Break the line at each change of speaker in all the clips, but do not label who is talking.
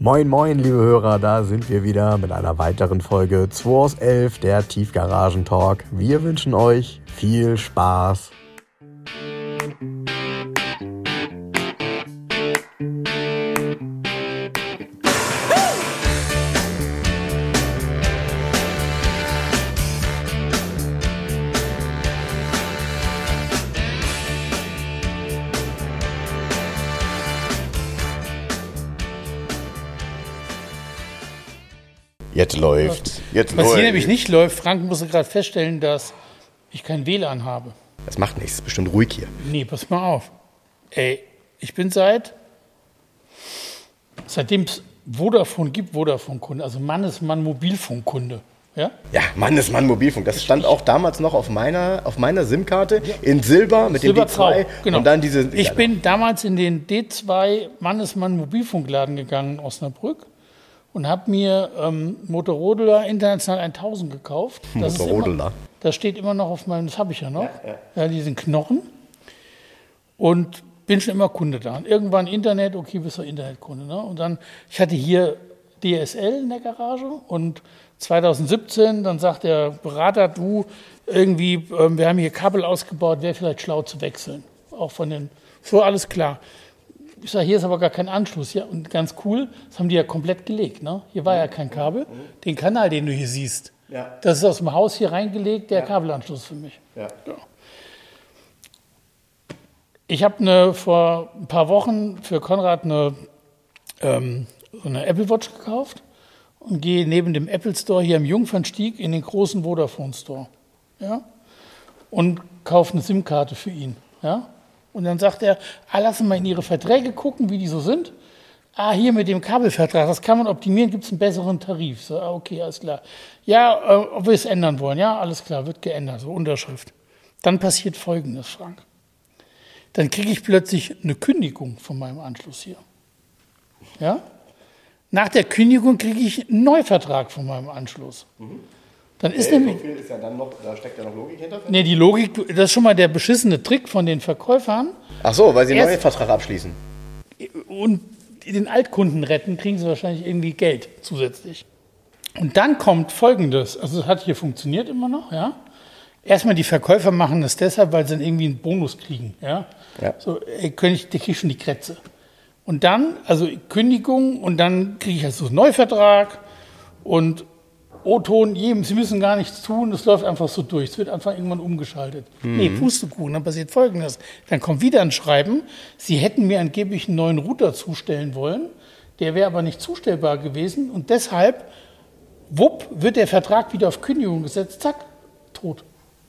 Moin moin liebe Hörer, da sind wir wieder mit einer weiteren Folge 2 aus 11, der Tiefgaragen-Talk. Wir wünschen euch viel Spaß.
Jetzt läuft.
Was hier nämlich nicht läuft, Frank musste gerade feststellen, dass ich kein WLAN habe.
Das macht nichts, ist bestimmt ruhig hier.
Nee, pass mal auf. Ey, ich bin seitdem es Vodafone gibt, Vodafone-Kunde, also Mannesmann Mobilfunkkunde. Ja?
Ja, Mannesmann Mobilfunk. Das stand auch damals noch auf meiner SIM-Karte in Silber mit dem D2.
Genau.
Und dann diese.
Ich bin damals in den D2 Mannesmann Mobilfunkladen gegangen in Osnabrück und habe mir Motorola International 1000 gekauft.
Motorola.
Das steht immer noch auf meinem, das habe ich ja noch. Ja, diesen Knochen. Und bin schon immer Kunde da. Und irgendwann Internet, okay, bist du Internetkunde. Ne? Und dann, ich hatte hier DSL in der Garage und 2017, dann sagt der Berater, du, irgendwie, wir haben hier Kabel ausgebaut, wäre vielleicht schlau zu wechseln. Auch von den, so alles klar. Ich sage, hier ist aber gar kein Anschluss. Ja, und ganz cool, das haben die ja komplett gelegt. Ne? Hier war ja kein Kabel. Den Kanal, den du hier siehst, das ist aus dem Haus hier reingelegt, der Kabelanschluss für mich. Ja. Ich habe vor ein paar Wochen für Konrad so eine Apple Watch gekauft und gehe neben dem Apple Store hier am Jungfernstieg in den großen Vodafone Store. Ja? Und kaufe eine SIM-Karte für ihn. Ja? Und dann sagt er, lass uns mal in Ihre Verträge gucken, wie die so sind. Hier mit dem Kabelvertrag, das kann man optimieren, gibt es einen besseren Tarif. So, okay, alles klar. Ja, ob wir es ändern wollen. Ja, alles klar, wird geändert, so Unterschrift. Dann passiert Folgendes, Frank. Dann kriege ich plötzlich eine Kündigung von meinem Anschluss hier. Ja? Nach der Kündigung kriege ich einen Neuvertrag von meinem Anschluss. Dann ist nämlich,
ist ja dann noch, da steckt ja noch Logik hinter.
Nee, die Logik, das ist schon mal der beschissene Trick von den Verkäufern.
Ach so, weil sie einen neuen Vertrag abschließen.
Und den Altkunden retten, kriegen sie wahrscheinlich irgendwie Geld zusätzlich. Und dann kommt Folgendes, also es hat hier funktioniert immer noch, ja. Erstmal die Verkäufer machen das deshalb, weil sie dann irgendwie einen Bonus kriegen, ja. So, der kriegt schon die Krätze. Und dann, also Kündigung und dann kriege ich also einen Neuvertrag und O-Ton, Sie müssen gar nichts tun, das läuft einfach so durch. Es wird einfach irgendwann umgeschaltet. Nee, Pustekuchen, dann passiert Folgendes. Dann kommt wieder ein Schreiben, Sie hätten mir angeblich einen neuen Router zustellen wollen, der wäre aber nicht zustellbar gewesen und deshalb, wupp, wird der Vertrag wieder auf Kündigung gesetzt, zack, tot.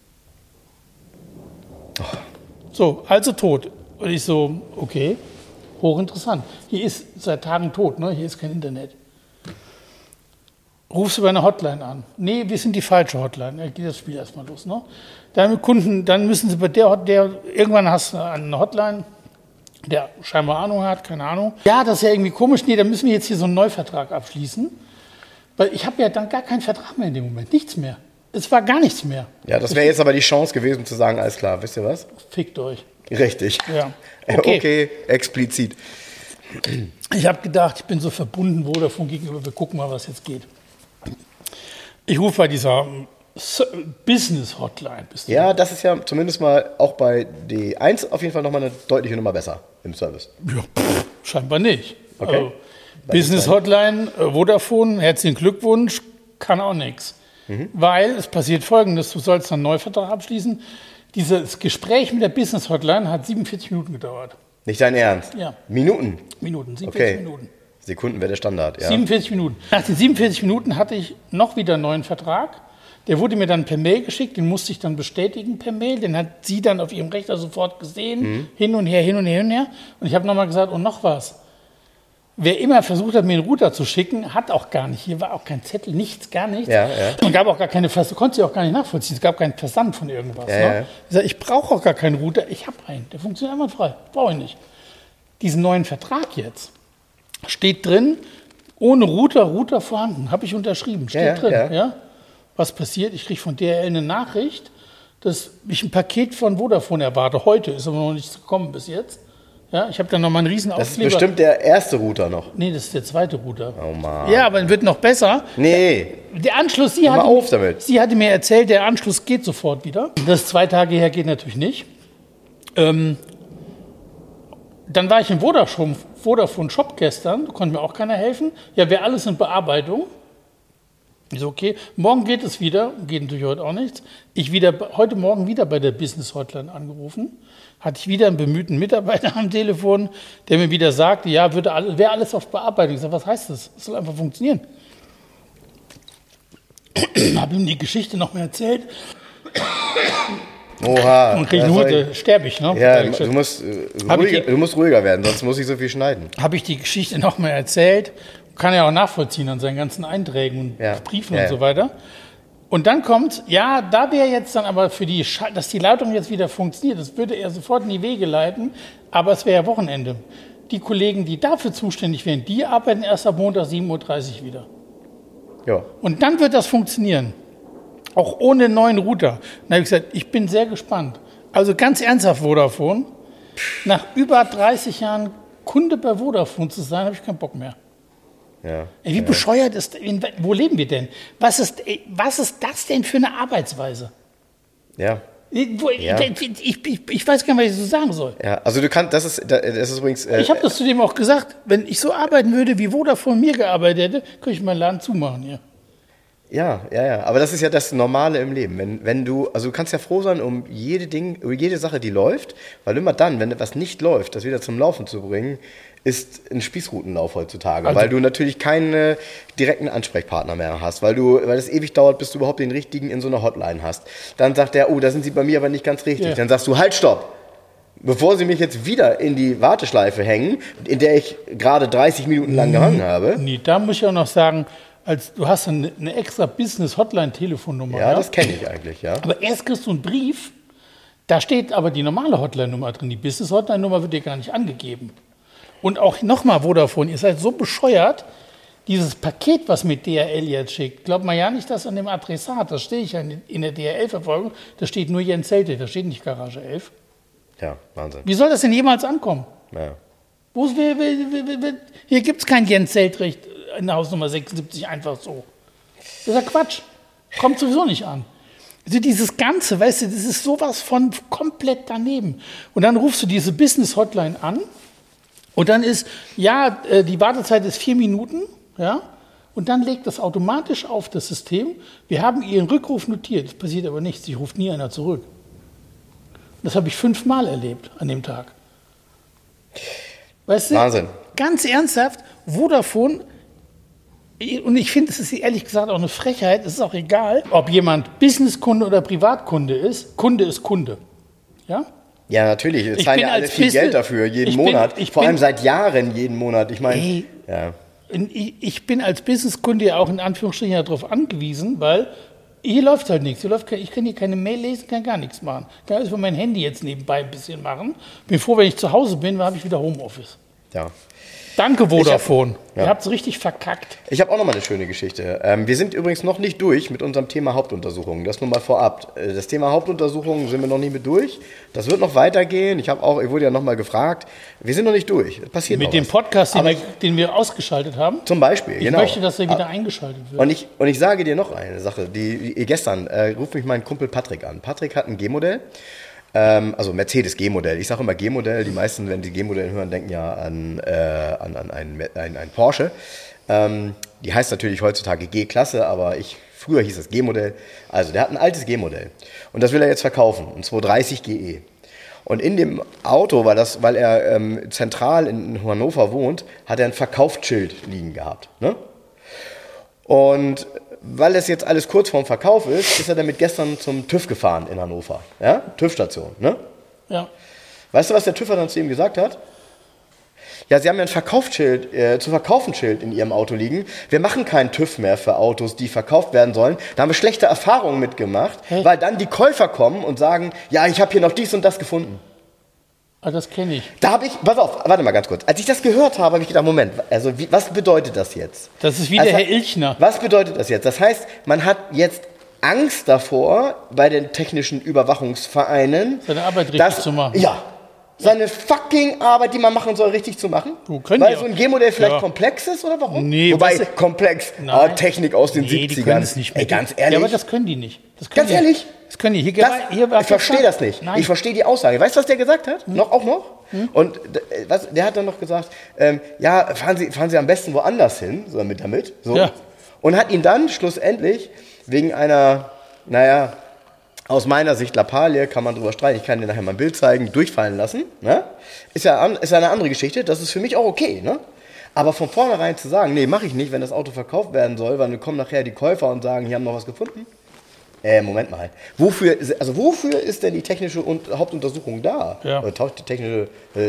So, also tot. Und ich so, okay, hochinteressant. Hier ist seit Tagen tot, ne? Hier ist kein Internet. Rufst du bei einer Hotline an? Nee, wir sind die falsche Hotline. Dann geht das Spiel erstmal los. Ne? Dann Kunden, dann müssen sie bei irgendwann hast du eine Hotline, der scheinbar Ahnung hat, keine Ahnung. Ja, das ist ja irgendwie komisch. Nee, dann müssen wir jetzt hier so einen Neuvertrag abschließen. Weil ich habe ja dann gar keinen Vertrag mehr in dem Moment. Nichts mehr. Es war gar nichts mehr.
Ja, das wäre jetzt aber die Chance gewesen zu sagen, alles klar, wisst ihr was?
Fickt euch.
Richtig.
Ja.
Okay, explizit.
Ich habe gedacht, ich bin so verbunden Vodafone gegenüber, wir gucken mal, was jetzt geht. Ich rufe bei dieser Business-Hotline.
Ja, das ist ja zumindest mal auch bei D1 auf jeden Fall nochmal eine deutliche Nummer besser im Service.
Ja, scheinbar nicht.
Okay.
Also, Business-Hotline, Vodafone, herzlichen Glückwunsch, kann auch nichts. Weil es passiert Folgendes, du sollst einen Neuvertrag abschließen. Dieses Gespräch mit der Business-Hotline hat 47 Minuten gedauert.
Nicht dein Ernst?
Ja.
Minuten?
47 Minuten.
Sekunden wäre der Standard, ja.
47 Minuten. Nach den 47 Minuten hatte ich noch wieder einen neuen Vertrag. Der wurde mir dann per Mail geschickt, den musste ich dann bestätigen per Mail. Den hat sie dann auf ihrem Rechner sofort gesehen, hin und her. Und ich habe nochmal gesagt, und noch was. Wer immer versucht hat, mir einen Router zu schicken, hat auch gar nicht. Hier war auch kein Zettel, nichts, gar nichts.
Ja.
Und gab auch gar keine, du konntest sie auch gar nicht nachvollziehen. Es gab keinen Versand von irgendwas. Ne? Ich sage, ich brauche auch gar keinen Router. Ich habe einen, der funktioniert einwandfrei. Brauche ich nicht. Diesen neuen Vertrag jetzt steht drin, ohne Router vorhanden. Habe ich unterschrieben. Steht drin. Ja. Was passiert? Ich kriege von DHL eine Nachricht, dass ich ein Paket von Vodafone erwarte. Heute ist aber noch nichts gekommen bis jetzt. Ja, ich habe dann nochmal einen riesen
Das ist
Aufkleber.
bestimmt der erste Router noch.
Nee, das ist der zweite Router.
Oh Mann.
Ja, aber wird noch besser.
Nee.
Der Anschluss,
Hör mal auf damit.
sie hatte mir erzählt, der Anschluss geht sofort wieder. Das 2 Tage her geht natürlich nicht. Dann war ich im Vodafone Shop gestern, konnte mir auch keiner helfen. Ja, wäre alles in Bearbeitung. Ich so, okay, morgen geht es wieder, geht natürlich heute auch nichts. Heute Morgen wieder bei der Business Hotline angerufen. Hatte ich wieder einen bemühten Mitarbeiter am Telefon, der mir wieder sagte, ja, wäre alles auf Bearbeitung. Ich sage, was heißt das? Das soll einfach funktionieren. Habe ihm die Geschichte noch mal erzählt.
Oha.
Und kriege Hute, sterbe ich, ne?
Ja, du musst ruhiger werden, sonst muss ich so viel schneiden.
Habe ich die Geschichte noch mal erzählt. Kann er auch nachvollziehen an seinen ganzen Einträgen und Briefen und so weiter. Und dann kommt, ja, da wäre jetzt dann aber dass die Leitung jetzt wieder funktioniert, das würde er sofort in die Wege leiten, aber es wäre ja Wochenende. Die Kollegen, die dafür zuständig wären, die arbeiten erst ab Montag 7.30 Uhr wieder.
Ja.
Und dann wird das funktionieren. Auch ohne neuen Router. Dann habe ich gesagt, ich bin sehr gespannt. Also ganz ernsthaft, Vodafone, nach über 30 Jahren Kunde bei Vodafone zu sein, habe ich keinen Bock mehr.
Ja.
Wie bescheuert ist, wo leben wir denn? Was ist das denn für eine Arbeitsweise?
Ja.
Ich weiß gar nicht, was ich so sagen soll.
Ja, also du kannst, das ist übrigens...
ich habe das zu dem auch gesagt, wenn ich so arbeiten würde, wie Vodafone mir gearbeitet hätte, könnte ich meinen Laden zumachen hier.
Ja, aber das ist ja das Normale im Leben. Wenn du kannst ja froh sein um jede Sache, die läuft, weil immer dann, wenn etwas nicht läuft, das wieder zum Laufen zu bringen, ist ein Spießrutenlauf heutzutage, weil du natürlich keine direkten Ansprechpartner mehr hast, weil es ewig dauert, bis du überhaupt den richtigen in so einer Hotline hast. Dann sagt der, da sind sie bei mir aber nicht ganz richtig. Ja. Dann sagst du, halt, stopp! Bevor sie mich jetzt wieder in die Warteschleife hängen, in der ich gerade 30 Minuten lang gehangen habe.
Nee, da muss ich auch noch sagen, du hast eine extra Business-Hotline-Telefonnummer.
Ja, das kenne ich eigentlich, ja.
Aber erst kriegst du einen Brief, da steht aber die normale Hotline-Nummer drin. Die Business-Hotline-Nummer wird dir gar nicht angegeben. Und auch nochmal Vodafone, ihr seid so bescheuert, dieses Paket, was mit DHL jetzt schickt, glaubt man ja nicht, dass an dem Adressat, das stehe ich ja in der DHL-Verfolgung, da steht nur Jens Zelte, da steht nicht Garage 11.
Ja, Wahnsinn.
Wie soll das denn jemals ankommen?
Ja.
Hier gibt es kein Jens Zeltrecht in der Hausnummer 76 einfach so. Das ist ja Quatsch. Kommt sowieso nicht an. Also dieses Ganze, weißt du, das ist sowas von komplett daneben. Und dann rufst du diese Business-Hotline an und dann ist, die Wartezeit ist 4 Minuten, ja, und dann legt das automatisch auf das System. Wir haben Ihren Rückruf notiert, es passiert aber nichts, ich ruft nie einer zurück. Das habe ich 5-mal erlebt an dem Tag. Weißt du,
Wahnsinn.
Ganz ernsthaft, Vodafone, und ich finde, es ist ehrlich gesagt auch eine Frechheit, es ist auch egal, ob jemand Businesskunde oder Privatkunde ist. Kunde ist Kunde. Ja?
Ja, natürlich. Wir zahlen ja alle viel Geld dafür, jeden Monat. Vor allem seit Jahren jeden Monat. Ich meine, ja.
Ich bin als Businesskunde ja auch in Anführungsstrichen darauf angewiesen, weil hier läuft halt nichts. Ich kann hier keine Mail lesen, kann gar nichts machen. Ich kann alles von meinem Handy jetzt nebenbei ein bisschen machen. Bin froh, wenn ich zu Hause bin, dann habe ich wieder Homeoffice.
Ja.
Danke, Vodafone. Ihr habt es richtig verkackt.
Ich habe auch noch mal eine schöne Geschichte. Wir sind übrigens noch nicht durch mit unserem Thema Hauptuntersuchungen. Das nur mal vorab. Das Thema Hauptuntersuchungen sind wir noch nicht mit durch. Das wird noch weitergehen. Ich wurde ja noch mal gefragt. Wir sind noch nicht durch. Das passiert noch
mit dem Podcast, den wir ausgeschaltet haben?
Zum Beispiel, genau.
Ich möchte, dass er wieder eingeschaltet wird.
Und ich sage dir noch eine Sache. Gestern ruft mich mein Kumpel Patrick an. Patrick hat ein G-Modell. Also Mercedes G-Modell. Ich sage immer G-Modell. Die meisten, wenn die G-Modell hören, denken ja an ein Porsche. Die heißt natürlich heutzutage G-Klasse, aber früher hieß es G-Modell. Also der hat ein altes G-Modell. Und das will er jetzt verkaufen. Ein 230 GE. Und in dem Auto, weil er zentral in Hannover wohnt, hat er ein Verkaufsschild liegen gehabt. Ne? Und weil es jetzt alles kurz vorm Verkauf ist er damit gestern zum TÜV gefahren in Hannover. Ja? TÜV-Station, ne?
Ja.
Weißt du, was der TÜV dann zu ihm gesagt hat? Ja, Sie haben ja ein zu verkaufen Schild in Ihrem Auto liegen. Wir machen keinen TÜV mehr für Autos, die verkauft werden sollen. Da haben wir schlechte Erfahrungen mitgemacht, weil dann die Käufer kommen und sagen, ja, ich habe hier noch dies und das gefunden.
Ah, das kenne ich.
Pass auf, warte mal ganz kurz. Als ich das gehört habe, habe ich gedacht, Moment, also was bedeutet das jetzt?
Das ist wie der Herr Ilchner.
Was bedeutet das jetzt? Das heißt, man hat jetzt Angst davor, bei den technischen Überwachungsvereinen
seine Arbeit richtig zu machen.
Ja. seine fucking Arbeit, die man machen soll, richtig zu machen? Weil so ein G-Modell vielleicht komplex ist oder warum?
Nee,
wobei, komplex, Technik aus den 70ern.
Die können es nicht
Ey, ganz ehrlich.
Ja, aber das können die nicht.
Ganz ehrlich?
Das können die.
Ich verstehe das nicht.
Nein.
Ich verstehe die Aussage. Weißt du, was der gesagt hat? Auch noch? Und der hat dann noch gesagt, fahren Sie am besten woanders hin, so damit. So.
Ja.
Und hat ihn dann schlussendlich wegen einer, aus meiner Sicht Lappalie, kann man drüber streiten, ich kann dir nachher mal ein Bild zeigen, durchfallen lassen. Ne? Ist ja eine andere Geschichte, das ist für mich auch okay. Ne? Aber von vornherein zu sagen, nee, mache ich nicht, wenn das Auto verkauft werden soll, weil dann kommen nachher die Käufer und sagen, hier haben noch was gefunden. Moment mal. Wofür ist denn die technische Hauptuntersuchung da?
Ja.
Oder taucht die technische,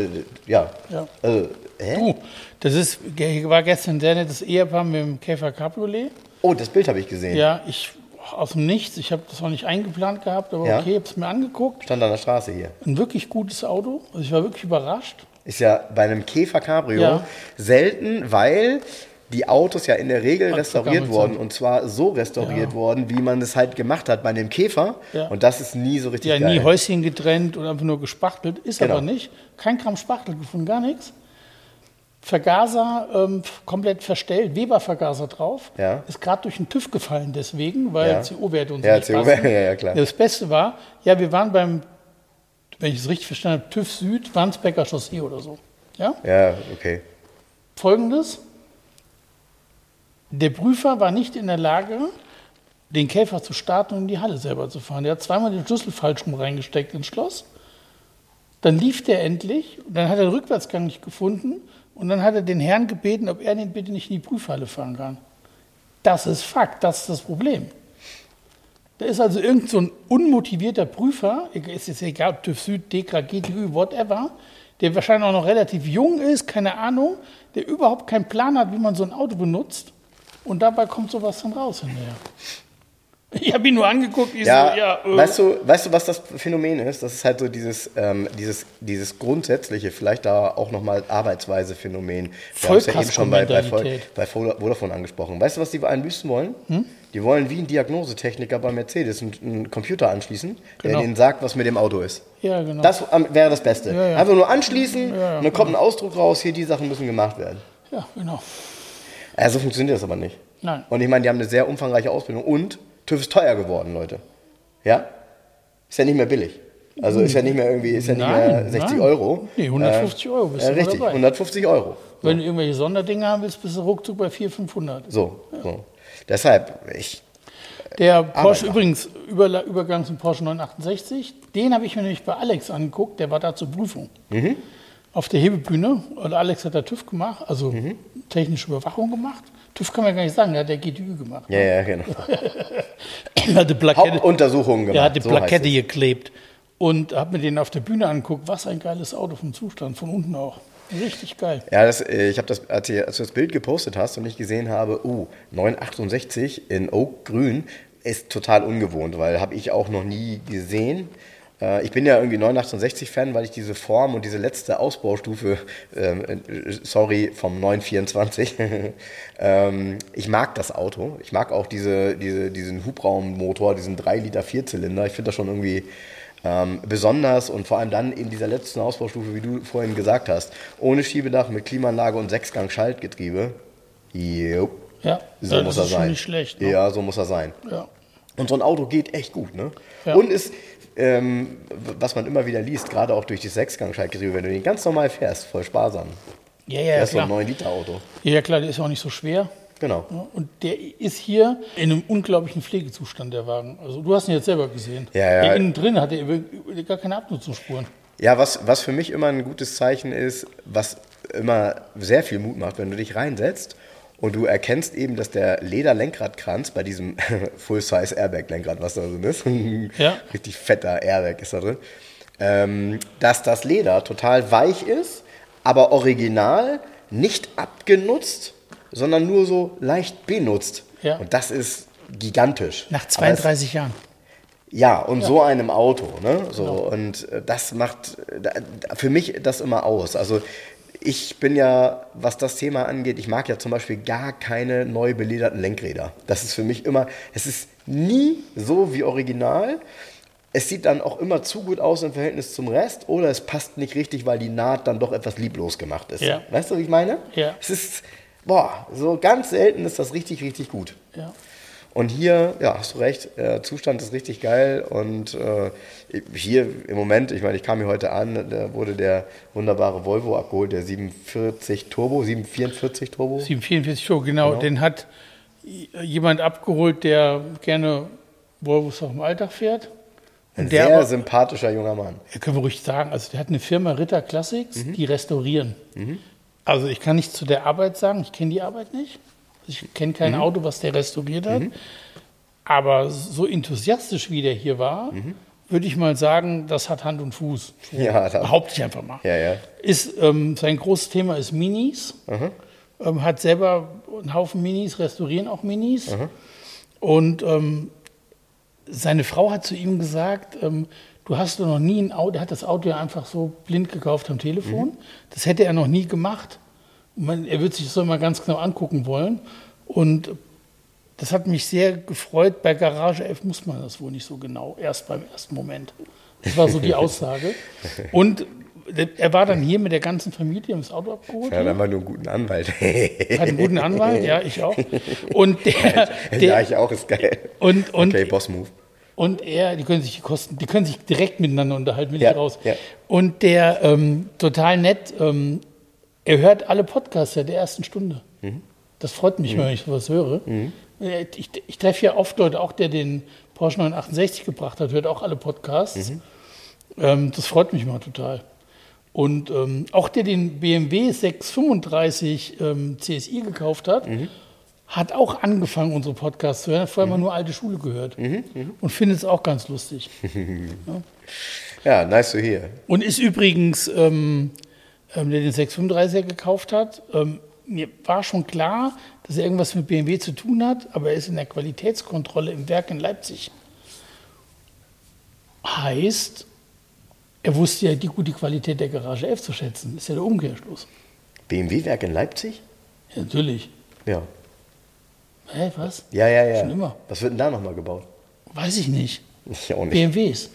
war gestern ein sehr nettes Ehepaar mit dem Käfer Cabriolet.
Oh, das Bild habe ich gesehen.
Ja, aus dem Nichts. Ich habe das auch nicht eingeplant gehabt, aber okay, ich habe es mir angeguckt.
Stand an der Straße hier.
Ein wirklich gutes Auto. Also ich war wirklich überrascht.
Ist ja bei einem Käfer Cabrio selten, weil die Autos ja in der Regel restauriert wurden. Und zwar so restauriert worden, wie man es halt gemacht hat bei einem Käfer. Ja. Und das ist nie so richtig geil.
Ja, nie Häuschen getrennt und einfach nur gespachtelt. Ist aber nicht. Kein Gramm Spachtel gefunden, gar nichts. Vergaser komplett verstellt, Weber-Vergaser drauf. Ja. Ist gerade durch den TÜV gefallen deswegen, weil CO-Werte uns nicht passen. Ja, klar. Das Beste war, wir waren beim, wenn ich es richtig verstanden habe, TÜV Süd, Wandsbecker Chaussee oder so. Ja?
Ja, okay.
Folgendes: Der Prüfer war nicht in der Lage, den Käfer zu starten und in die Halle selber zu fahren. Der hat zweimal den Schlüssel falsch rum reingesteckt ins Schloss. Dann lief der endlich, und dann hat er den Rückwärtsgang nicht gefunden und dann hat er den Herrn gebeten, ob er den bitte nicht in die Prüfhalle fahren kann. Das ist Fakt, das ist das Problem. Da ist also irgend so ein unmotivierter Prüfer, ist jetzt egal, ob TÜV Süd, DEKRA, GTÜ, whatever, der wahrscheinlich auch noch relativ jung ist, keine Ahnung, der überhaupt keinen Plan hat, wie man so ein Auto benutzt. Und dabei kommt sowas dann raus hinterher. Ich habe ihn nur angeguckt.
Weißt du, was das Phänomen ist? Das ist halt so dieses grundsätzliche, vielleicht da auch nochmal Arbeitsweise-Phänomen. Wir haben es ja eben schon bei Vodafone angesprochen. Weißt du, was die einbüßen wollen? Die wollen wie ein Diagnosetechniker bei Mercedes einen Computer anschließen, der denen sagt, was mit dem Auto ist.
Ja, genau.
Das wäre das Beste. Ja. Einfach nur anschließen, und dann kommt ein Ausdruck raus, hier, die Sachen müssen gemacht werden.
Ja, genau.
So funktioniert das aber nicht.
Nein.
Und ich meine, die haben eine sehr umfangreiche Ausbildung und TÜV ist teuer geworden, Leute. Ja? Ist ja nicht mehr billig. Also ist ja nicht mehr irgendwie, nicht mehr 60 Euro.
Nee, 150 Euro bist du
richtig, dabei. 150 Euro.
So. Wenn du irgendwelche Sonderdinge haben willst, bist du ruckzuck bei 400, 500.
So. Deshalb,
der Porsche, übrigens, Übergang zum Porsche 968, den habe ich mir nämlich bei Alex angeguckt, der war da zur Prüfung. Auf der Hebebühne, und Alex hat da TÜV gemacht, also technische Überwachung gemacht. TÜV kann man gar nicht sagen, der hat der GTÜ gemacht.
Ja, genau.
Er hat
Hauptuntersuchungen gemacht.
Er hat die Plakette geklebt und habe mir den auf der Bühne angeguckt. Was ein geiles Auto vom Zustand, von unten auch. Richtig geil.
Ja, ich habe das, als du das Bild gepostet hast und ich gesehen habe, 968 in Oak Grün ist total ungewohnt, weil habe ich auch noch nie gesehen. Ich bin ja irgendwie 968-Fan, weil ich diese Form und diese letzte Ausbaustufe, vom 924, ich mag das Auto. Ich mag auch diesen Hubraummotor, diesen 3-Liter-Vierzylinder. Ich finde das schon irgendwie besonders und vor allem dann in dieser letzten Ausbaustufe, wie du vorhin gesagt hast, ohne Schiebedach, mit Klimaanlage und 6-Gang-Schaltgetriebe. Jo.
Ja,
so muss er sein. Schon
nicht schlecht. Ne?
Ja, so muss er sein.
Ja.
Und so ein Auto geht echt gut, ne?
Ja.
Und ist, was man immer wieder liest, gerade auch durch das 6-Gang-Schaltgetriebe, wenn du den ganz normal fährst, voll sparsam.
Ja,
das ist so ein 9-Liter-Auto.
Ja, klar, der ist auch nicht so schwer.
Genau.
Ja, und der ist hier in einem unglaublichen Pflegezustand, der Wagen. Also du hast ihn jetzt selber gesehen.
Ja.
Der innen drin hat er gar keine Abnutzungsspuren.
Ja, was für mich immer ein gutes Zeichen ist, was immer sehr viel Mut macht, wenn du dich reinsetzt und du erkennst eben, dass der Lederlenkradkranz bei diesem Full-Size-Airbag-Lenkrad, was da drin ist, richtig fetter Airbag ist da drin, dass das Leder total weich ist, aber original, nicht abgenutzt, sondern nur so leicht benutzt. Ja. Und das ist gigantisch.
Nach 32 Jahren.
Ja, und so einem Auto. Ne? So, genau. Und das macht für mich das immer aus. Also ich bin ja, was das Thema angeht, ich mag ja zum Beispiel gar keine neu belederten Lenkräder. Das ist für mich immer, es ist nie so wie original. es sieht dann auch immer zu gut aus im Verhältnis zum Rest oder es passt nicht richtig, weil die Naht dann doch etwas lieblos gemacht ist.
Ja.
Weißt du, was ich meine?
Ja.
Es ist, so ganz selten ist das richtig, richtig gut.
Ja.
Und hier, ja, hast du recht, Zustand ist richtig geil und hier im Moment, ich meine, ich kam hier heute an, da wurde der wunderbare Volvo abgeholt, der 744 Turbo,
genau. Den hat jemand abgeholt, der gerne Volvos auch im Alltag fährt.
Ein
Und der
sehr
aber,
sympathischer junger Mann.
können wir ruhig sagen, also der hat eine Firma Ritter Classics, die restaurieren. Also ich kann nichts zu der Arbeit sagen, ich kenne die Arbeit nicht. Ich kenne kein Auto, was der restauriert hat. Aber so enthusiastisch, wie der hier war, würde ich mal sagen, das hat Hand und Fuß. So,
Ja,
behaupte ich einfach mal.
Ja, ja.
Sein großes Thema ist Minis. Hat selber einen Haufen Minis, restaurieren auch Minis. Und seine Frau hat zu ihm gesagt, du hast doch noch nie ein Auto, er hat das Auto ja einfach so blind gekauft am Telefon. Das hätte er noch nie gemacht. Er wird sich das immer ganz genau angucken wollen. Und das hat mich sehr gefreut. Bei Garage 11 muss man das wohl nicht so genau, erst beim ersten Moment. Das war so die Aussage. Und er war dann hier mit der ganzen Familie, haben das Auto abgeholt.
Ja, dann war nur einen guten Anwalt.
Hat einen guten Anwalt, ja, ich auch. Und
ja, ich auch, ist geil. Okay, Boss-Move.
Und die können sich direkt miteinander unterhalten, will
Ja,
ich raus.
ja. Und
der, total nett, er hört alle Podcasts der ersten Stunde. Das freut mich, wenn ich sowas höre. Ich treffe ja oft Leute, auch der den Porsche 968 gebracht hat, hört auch alle Podcasts. Das freut mich mal total. Und auch der den BMW 635 CSI gekauft hat, hat auch angefangen, unsere Podcasts zu hören. Hat vorher mal nur alte Schule gehört. Und findet es auch ganz lustig.
Ja, nice to hear.
Und ist übrigens, der den 635er gekauft hat, mir war schon klar, dass er irgendwas mit BMW zu tun hat, aber er ist in der Qualitätskontrolle im Werk in Leipzig. Heißt, er wusste ja die gute Qualität der Garage 11 zu schätzen. Das ist ja der Umkehrschluss.
BMW-Werk in Leipzig?
Ja, natürlich.
Ja.
Hä, was?
Ja.
Schon immer.
Was wird denn da nochmal gebaut?
Weiß ich nicht.
Ich auch nicht.
BMWs.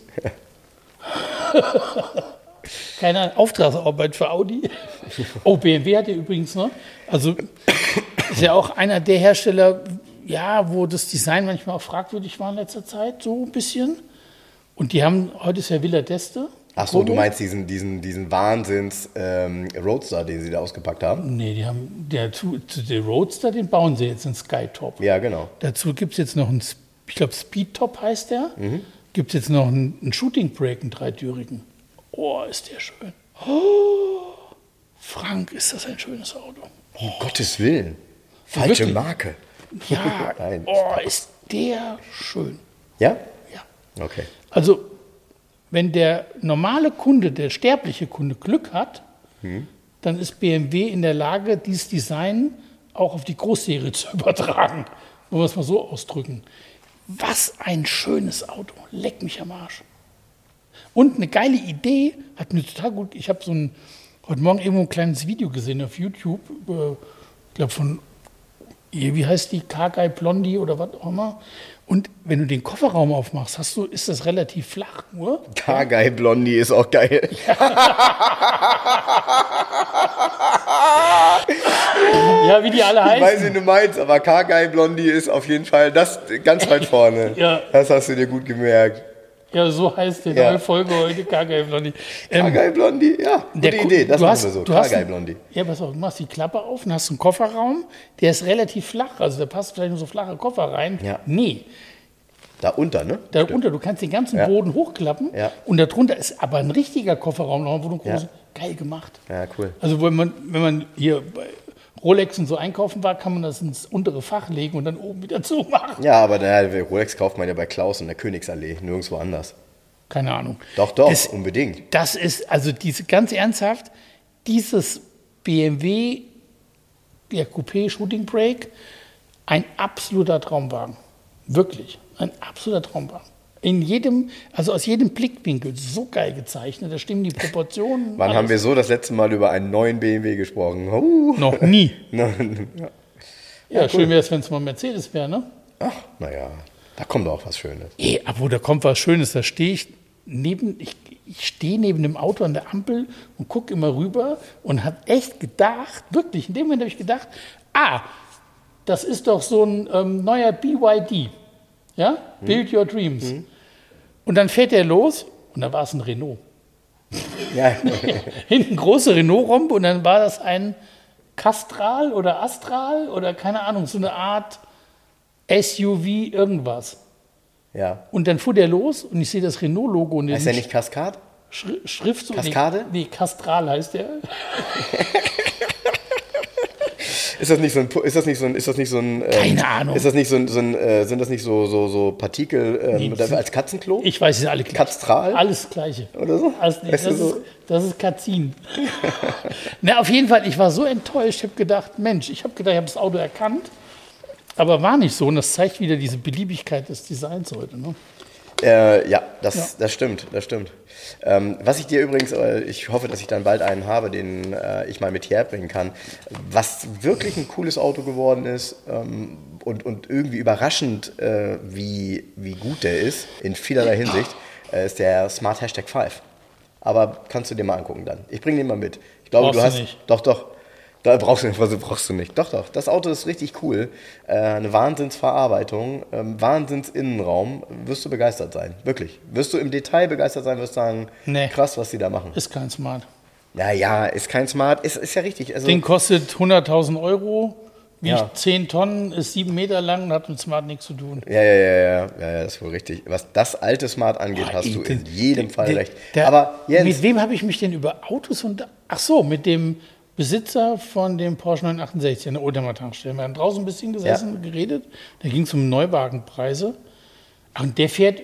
Keine Auftragsarbeit für Audi. Oh, BMW hat ja übrigens, ne? Also ist ja auch einer der Hersteller, ja, wo das Design manchmal auch fragwürdig war in letzter Zeit, so ein bisschen. Und die haben, heute ist ja Villa d'Este.
Ach so, du meinst diesen Wahnsinns-Roadster, den sie da ausgepackt haben?
Nee, die haben, der Roadster, den bauen sie jetzt in Skytop.
Ja, genau.
Dazu gibt es jetzt noch einen, ich glaube Speedtop heißt der, gibt es jetzt noch einen Shooting Brake, einen dreitürigen. Oh, ist der schön. Oh, Frank, ist das ein schönes Auto.
Um Gottes Willen. Falsche
Wirklich?
Marke.
Ja,
Nein.
oh, ist der schön.
Ja?
Ja.
Okay.
Also, wenn der normale Kunde, der sterbliche Kunde Glück hat, dann ist BMW in der Lage, dieses Design auch auf die Großserie zu übertragen. Wollen wir es mal so ausdrücken. Was ein schönes Auto. Leck mich am Arsch. Und eine geile Idee, hat mir total gut, ich habe heute Morgen irgendwo ein kleines Video gesehen auf YouTube, ich glaube von, wie heißt die, Car-Guy Blondie oder was auch immer. Und wenn du den Kofferraum aufmachst, ist das relativ flach nur.
Car-Guy Blondie ist auch geil.
Ja, wie die alle heißen.
Ich weiß, wie du meinst, aber Car-Guy Blondie ist auf jeden Fall das ganz weit vorne.
Ja.
Das hast du dir gut gemerkt.
Ja, so heißt die neue Folge heute, Car-Guy Blondie.
Car-Guy Blondie, ja, gute Idee, das machen wir so, Car-Guy Blondie.
Ja, pass auf, du machst die Klappe auf und hast einen Kofferraum, der ist relativ flach, also da passt vielleicht nur so flache Koffer rein.
Ja.
Nee.
Da unter, ne?
Darunter, du kannst den ganzen Boden hochklappen und darunter ist aber ein richtiger Kofferraum, wo du groß, geil gemacht.
Ja, cool.
Also wenn man hier bei Rolex und so einkaufen war, kann man das ins untere Fach legen und dann oben wieder zumachen.
Ja, aber Rolex kauft man ja bei Klaus in der Königsallee, nirgendwo anders.
Keine Ahnung.
Doch, unbedingt.
Das ist, also ganz ernsthaft, dieses BMW, der Coupé Shooting Brake, ein absoluter Traumwagen. Wirklich, ein absoluter Traumwagen. Aus jedem Blickwinkel so geil gezeichnet, da stimmen die Proportionen.
Wann haben wir so das letzte Mal über einen neuen BMW gesprochen?
Noch nie.
Ja,
Ja, schön wäre es, wenn es mal Mercedes wäre, ne?
Ach, naja, Da kommt auch was Schönes.
Aber da kommt was Schönes. Da stehe ich stehe neben dem Auto an der Ampel und gucke immer rüber und habe echt gedacht, wirklich, in dem Moment habe ich gedacht, das ist doch so ein neuer BYD. Ja? Build Your Dreams. Und dann fährt er los und da war es ein Renault.
Ja.
Hinten große Renault-Rompe und dann war das ein Castral oder Astral oder keine Ahnung, so eine Art SUV irgendwas.
Ja.
Und dann fuhr der los und ich sehe das Renault-Logo. Und
heißt der nicht Cascade?
Schrift so.
Cascade?
Nee, Castral heißt der.
Ist das nicht so ein
Keine Ahnung.
Ist das nicht sind das nicht so Partikel als Katzenklo?
Ich weiß, sie sind alle gleich.
Katstral?
Alles Gleiche.
Oder so?
Das ist Katzin. Na, auf jeden Fall, ich war so enttäuscht. Ich habe gedacht, ich habe das Auto erkannt. Aber war nicht so. Und das zeigt wieder diese Beliebigkeit des Designs heute. Ne?
Das stimmt. Was ich dir übrigens, ich hoffe, dass ich dann bald einen habe, den ich mal mit hierher bringen kann, was wirklich ein cooles Auto geworden ist und irgendwie überraschend, wie gut der ist, in vielerlei Hinsicht, ist der Smart Hashtag 5. Aber kannst du dir mal angucken dann. Ich bringe den mal mit. Ich glaube,
Brauchst du nicht.
Doch. Da brauchst du nicht. Doch. Das Auto ist richtig cool. Eine Wahnsinnsverarbeitung, Wahnsinnsinnenraum. Wirst du begeistert sein. Wirklich. Wirst du im Detail begeistert sein, wirst sagen, krass, was die da machen.
Ist kein Smart.
Ja, ist kein Smart. Ist ja richtig. Also,
Ding kostet 100.000 Euro, wiegt 10 Tonnen, ist 7 Meter lang und hat mit Smart nichts zu tun.
Ja, das ist wohl richtig. Was das alte Smart angeht, hast du in jedem Fall recht. Aber Jens,
mit wem habe ich mich denn über Autos mit dem Besitzer von dem Porsche 968 an der Oldtimer Tankstelle. Wir haben draußen ein bisschen gesessen und geredet. Da ging es um Neuwagenpreise. Und der fährt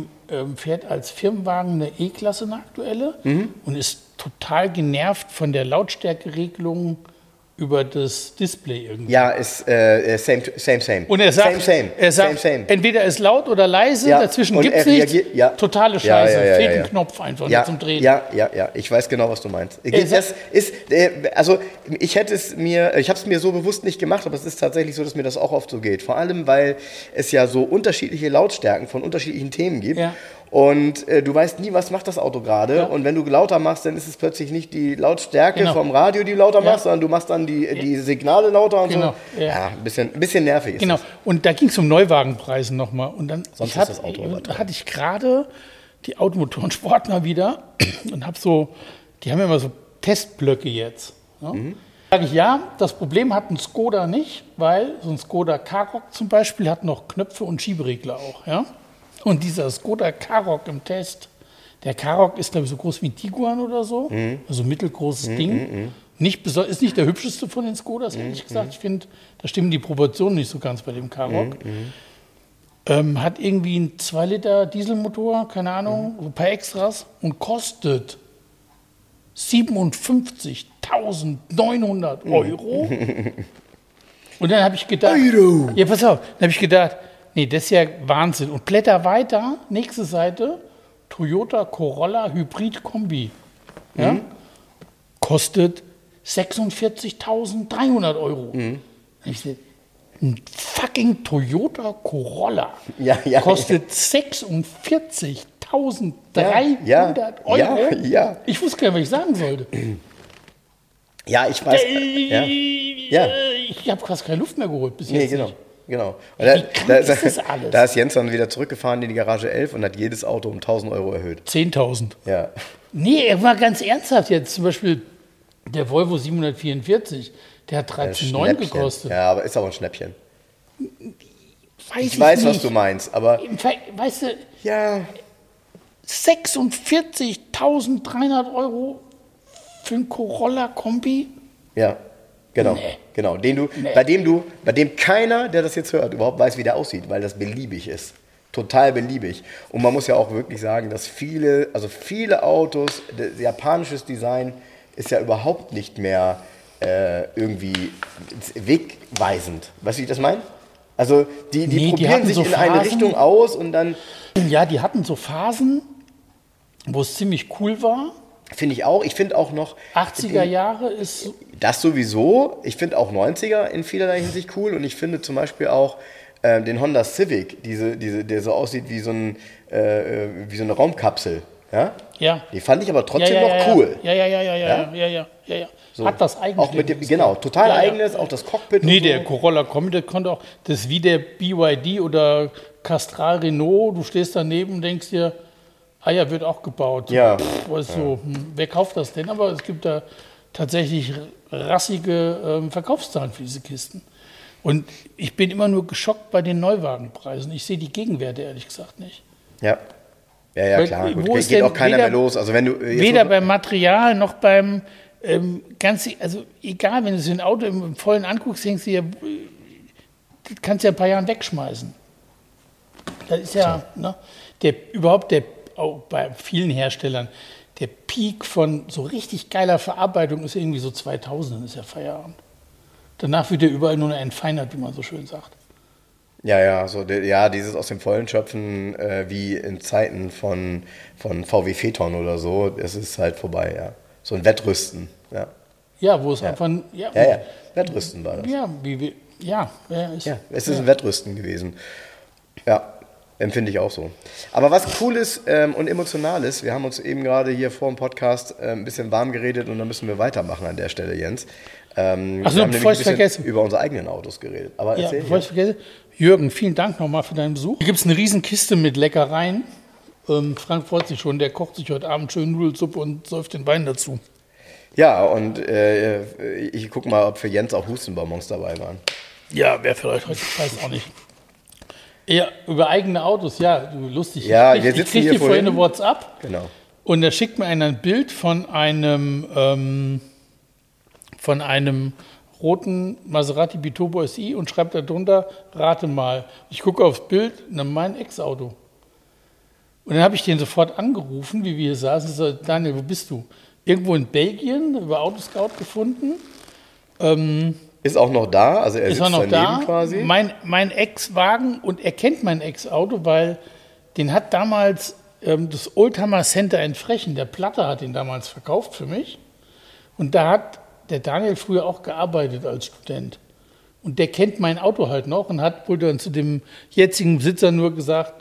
als Firmenwagen eine E-Klasse, eine aktuelle, und ist total genervt von der Lautstärkeregelung über das Display irgendwie.
Ja, ist same.
Und er sagt,
same.
Entweder ist laut oder leise, dazwischen gibt es nichts. Totale Scheiße, fehlt ein Knopf einfach nur zum Drehen.
Ja, ich weiß genau, was du meinst. Ich habe es mir so bewusst nicht gemacht, aber es ist tatsächlich so, dass mir das auch oft so geht. Vor allem, weil es ja so unterschiedliche Lautstärken von unterschiedlichen Themen gibt. Ja. Und du weißt nie, was macht das Auto gerade. Ja. Und wenn du lauter machst, dann ist es plötzlich nicht die Lautstärke vom Radio, die lauter machst, sondern du machst dann die Signale lauter und so. Ja, ein bisschen nervig ist das.
Und da ging es um Neuwagenpreise nochmal. Und dann
hatte
ich gerade die Automotoren-Sport mal wieder und die haben ja immer so Testblöcke jetzt. Ne? Sage ich, das Problem hat ein Skoda nicht, weil so ein Skoda Karoq zum Beispiel hat noch Knöpfe und Schieberegler auch, ja. Und dieser Skoda Karoq im Test, der Karoq ist, glaube ich, so groß wie ein Tiguan oder so, also mittelgroßes Ding. Ist nicht der hübscheste von den Skodas, ehrlich gesagt. Ich finde, da stimmen die Proportionen nicht so ganz bei dem Karoq. Hat irgendwie einen 2-Liter Dieselmotor, keine Ahnung, so ein paar Extras und kostet 57.900 Euro. Und dann habe ich gedacht, ja, pass auf, dann habe ich gedacht, nee, das ist ja Wahnsinn. Und blätter weiter, nächste Seite, Toyota Corolla Hybrid Kombi. Ja? Kostet 46.300 Euro. Ich sehe, ein fucking Toyota Corolla kostet 46.300 Euro.
Ja.
Ich wusste gar nicht, was ich sagen sollte.
Ja, ich weiß.
Ich habe fast keine Luft mehr geholt bis jetzt.
Nee, genau. Und
Wie krank ist das alles?
Da ist Jens dann wieder zurückgefahren in die Garage 11 und hat jedes Auto um 1.000 Euro erhöht.
10.000.
Ja.
Nee, er war ganz ernsthaft jetzt. Zum Beispiel der Volvo 744, der hat 13,9 gekostet.
Ja, aber ist auch ein Schnäppchen.
Ich
weiß,
nicht.
Was du meinst, aber...
Weißt du,
ja.
46.300 Euro für einen Corolla-Kombi?
Ja, genau. Bei dem keiner, der das jetzt hört, überhaupt weiß, wie der aussieht, weil das beliebig ist. Total beliebig. Und man muss ja auch wirklich sagen, dass viele Autos, japanisches Design ist ja überhaupt nicht mehr irgendwie wegweisend. Weißt du, wie ich das meine? Also die probieren sich so in eine Richtung aus und dann...
Ja, die hatten so Phasen, wo es ziemlich cool war.
Finde ich auch. Ich finde auch noch...
80er Jahre ist...
Das sowieso. Ich finde auch 90er in vielerlei Hinsicht cool. Und ich finde zum Beispiel auch den Honda Civic, der so aussieht wie so eine Raumkapsel. Ja?
Ja.
Die fand ich aber trotzdem noch cool.
Ja. So. Hat was Eigenes.
Auch mit dem, genau, total eigenes, auch das Cockpit.
Nee,
und so.
der Corolla Combi konnte auch, das ist wie der BYD oder Castral Renault, du stehst daneben und denkst dir, wird auch gebaut.
Ja.
Wer kauft das denn? Aber es gibt da tatsächlich rassige Verkaufszahlen für diese Kisten. Und ich bin immer nur geschockt bei den Neuwagenpreisen. Ich sehe die Gegenwerte ehrlich gesagt nicht.
Ja, klar.
Wo
Gut,
ist
geht
denn
auch keiner mehr los. Also wenn du
weder beim Material noch beim also egal, wenn du so ein Auto im Vollen anguckst, denkst du dir, das kannst du ja ein paar Jahren wegschmeißen. Das ist ja, ne, auch bei vielen Herstellern, der Peak von so richtig geiler Verarbeitung ist irgendwie so 2000, ist ja Feierabend. Danach wird ja überall nur noch entfeinert, wie man so schön sagt. Dieses aus dem Vollen schöpfen, wie in Zeiten von VW Phaeton oder so, das ist halt vorbei, ja. So ein Wettrüsten, ja. Ja, wo es einfach...
Ja, Wettrüsten war das. Es ist ein Wettrüsten gewesen. Ja, empfinde ich auch so. Aber was cool ist und emotional ist, wir haben uns eben gerade hier vor dem Podcast ein bisschen warm geredet und dann müssen wir weitermachen an der Stelle, Jens.
Bevor ich es vergesse.
Über unsere eigenen Autos geredet. Aber erzähl,
bevor ich es vergesse, Jürgen, vielen Dank nochmal für deinen Besuch. Hier gibt es eine riesen Kiste mit Leckereien. Frank freut sich schon, der kocht sich heute Abend schön Nudelsuppe und säuft den Wein dazu.
Ja, und ich gucke mal, ob für Jens auch Hustenbonbons dabei waren.
Ja, wer vielleicht heute, ich weiß auch nicht. Ja, über eigene Autos, lustig.
Ja,
ich krieg hier vorhin eine WhatsApp.
Genau.
Und da schickt mir einer ein Bild von einem roten Maserati Bitobo SI und schreibt darunter, rate mal. Ich gucke aufs Bild, mein Ex-Auto. Und dann habe ich den sofort angerufen, wie wir hier saßen. So, Daniel, wo bist du? Irgendwo in Belgien, über Autoscout gefunden.
Ist auch noch da, also er
sitzt
sitzt daneben
da,
quasi.
Mein Ex-Wagen, und er kennt mein Ex-Auto, weil den hat damals das Oldtimer Center in Frechen, der Platte hat ihn damals verkauft für mich. Und da hat der Daniel früher auch gearbeitet als Student. Und der kennt mein Auto halt noch und hat wohl dann zu dem jetzigen Besitzer nur gesagt,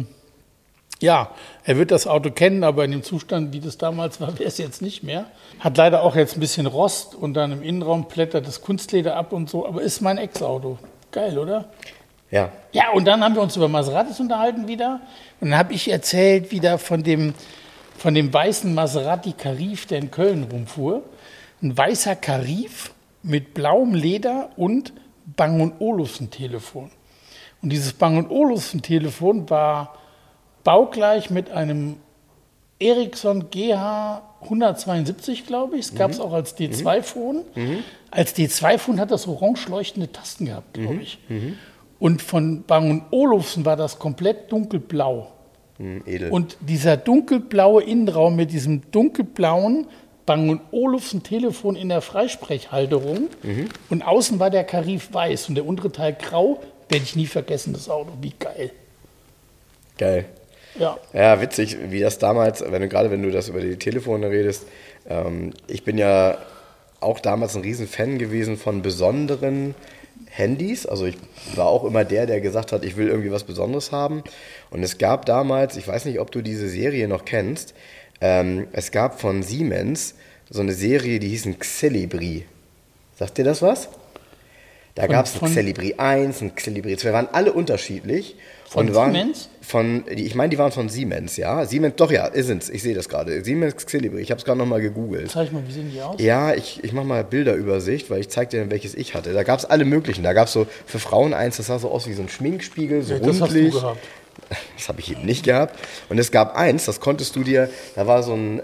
er wird das Auto kennen, aber in dem Zustand, wie das damals war, wäre es jetzt nicht mehr. Hat leider auch jetzt ein bisschen Rost und dann im Innenraum plättert das Kunstleder ab und so, aber ist mein Ex-Auto. Geil, oder?
Ja.
Ja, und dann haben wir uns über Maseratis unterhalten wieder. Und dann habe ich erzählt wieder von dem weißen Maserati Carif, der in Köln rumfuhr. Ein weißer Carif mit blauem Leder und Bang & Olufsen-Telefon. Und dieses Bang & Olufsen-Telefon war baugleich mit einem Ericsson GH 172, glaube ich. Es gab es auch als D2-Phone. Als D2-Phone hat das orange leuchtende Tasten gehabt, glaube ich. Und von Bang & Olufsen war das komplett dunkelblau.
Edel.
Und dieser dunkelblaue Innenraum mit diesem dunkelblauen Bang & Olufsen Telefon in der Freisprechhalterung. Und außen war der Carif weiß und der untere Teil grau. Werde ich nie vergessen, das Auto. Wie geil.
Geil. Ja, witzig, wie das damals, wenn du das über die Telefone redest. Ich bin ja auch damals ein Riesenfan gewesen von besonderen Handys. Also ich war auch immer der gesagt hat, ich will irgendwie was Besonderes haben. Und es gab damals, ich weiß nicht, ob du diese Serie noch kennst, es gab von Siemens so eine Serie, die hieß ein Xelibri. Sagt dir das was? Da gab es ein Xelibri 1, ein Xelibri 2, waren alle unterschiedlich.
Von Siemens?
Ich meine, die waren von Siemens, ja. Siemens, doch ja, sind's. Ich sehe das gerade. Siemens Xelibri, ich habe es gerade nochmal gegoogelt.
Zeig mal, wie sehen die aus?
Ja, ich mache mal Bilderübersicht, weil ich zeige dir, welches ich hatte. Da gab es alle möglichen. Da gab es so für Frauen eins, das sah so aus wie so ein Schminkspiegel, so rundlich. Das hast du gehabt. Das habe ich eben nicht gehabt. Und es gab eins, das konntest du dir, da war so ein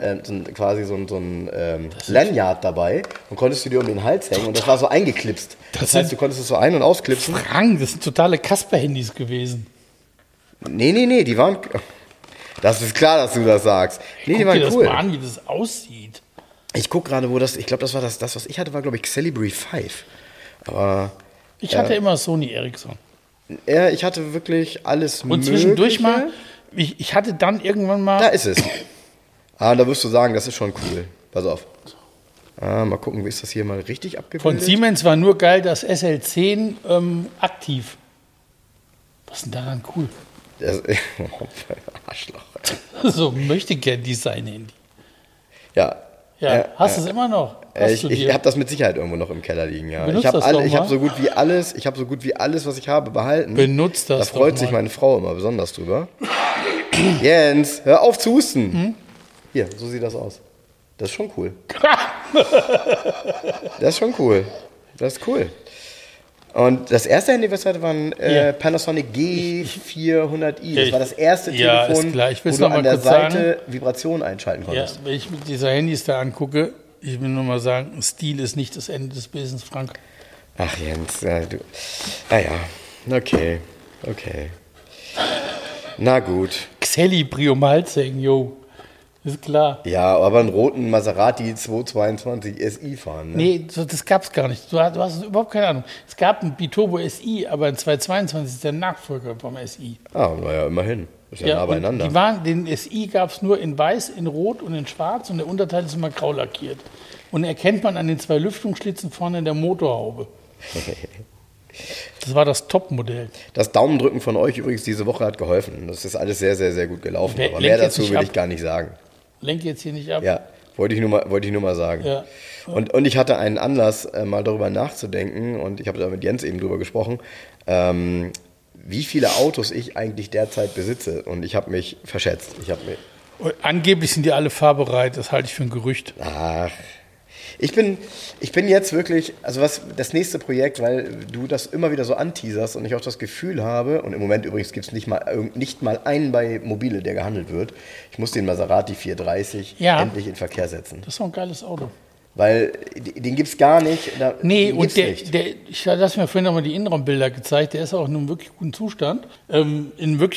Lanyard dabei und konntest du dir um den Hals hängen und das war so eingeklipst. Das heißt, du konntest es so ein- und ausklipsen.
Frank, das sind totale Kasper-Handys gewesen.
Nee, die waren... Das ist klar, dass du das sagst. Nee, die waren
cool. Guck dir das mal an, wie das aussieht.
Ich gucke gerade, wo das... Ich glaube, das war das, was ich hatte, war, glaube ich, Xelibri 5. Aber...
Ich hatte immer Sony Ericsson.
Ja, ich hatte wirklich alles Mögliche.
Und zwischendurch mal... Ich hatte dann irgendwann mal...
Da ist es. Da wirst du sagen, das ist schon cool. Pass auf. Mal gucken, wie ist das hier mal richtig abgebildet?
Von Siemens war nur geil das SL10 aktiv. Was ist denn daran cool?
Das, Arschloch.
So möchte gern Design-Handy.
Ja.
Ja, hast du es immer noch?
Ich habe das mit Sicherheit irgendwo noch im Keller liegen, ja.
Benutzt
Ich habe
das doch mal.
so gut wie alles, was ich habe, behalten.
Benutzt das
Da freut
doch
sich
mal.
meine Frau immer besonders drüber. Jens, hör auf zu husten. Hier, so sieht das aus. Das ist schon cool. Das ist schon cool. Das ist cool. Und das erste Handy, was ich hatte, war ein Panasonic G400i. Das war das erste Telefon,
ist klar. Ich will's
wo du
noch mal
an der
kurz
Seite Vibrationen einschalten
Ja,
konntest.
wenn ich mit dieser Handys da angucke, ich will nur mal sagen, Stil ist nicht das Ende des Business, Frank.
Ach Jens, du. Naja, okay. Na gut.
Xelli Brio-Malzeng, yo. Ist klar.
Ja, aber einen roten Maserati 222 SI fahren, ne?
Nee, das gab es gar nicht. Du hast überhaupt keine Ahnung. Es gab einen Biturbo SI, aber ein 222 ist der Nachfolger vom SI.
Naja, immerhin. Ist ja nah
und
beieinander.
den SI gab es nur in weiß, in rot und in schwarz und der Unterteil ist immer grau lackiert. Und erkennt man an den 2 Lüftungsschlitzen vorne in der Motorhaube. Das war das Topmodell.
Das Daumendrücken von euch übrigens diese Woche hat geholfen. Das ist alles sehr, sehr, sehr gut gelaufen.
Lenk
Aber mehr
jetzt
dazu
nicht
will
ab.
ich gar nicht sagen.
Lenk jetzt hier nicht ab.
Ja, wollte ich nur mal sagen.
Ja.
Und ich hatte einen Anlass, mal darüber nachzudenken, und ich habe da mit Jens eben drüber gesprochen, wie viele Autos ich eigentlich derzeit besitze. Und ich habe mich verschätzt.
Und angeblich sind die alle fahrbereit. Das halte ich für ein Gerücht.
Ach, ich bin jetzt wirklich, also das nächste Projekt, weil du das immer wieder so anteaserst und ich auch das Gefühl habe, und im Moment übrigens gibt es nicht mal einen bei Mobile, der gehandelt wird. Ich muss den Maserati 430 endlich in Verkehr setzen.
Das ist doch ein geiles Auto.
Weil den gibt es gar nicht.
Nee,
den
und
gibt's nicht.
ich habe mir vorhin nochmal die Innenraumbilder gezeigt, der ist auch in einem wirklich guten Zustand. Und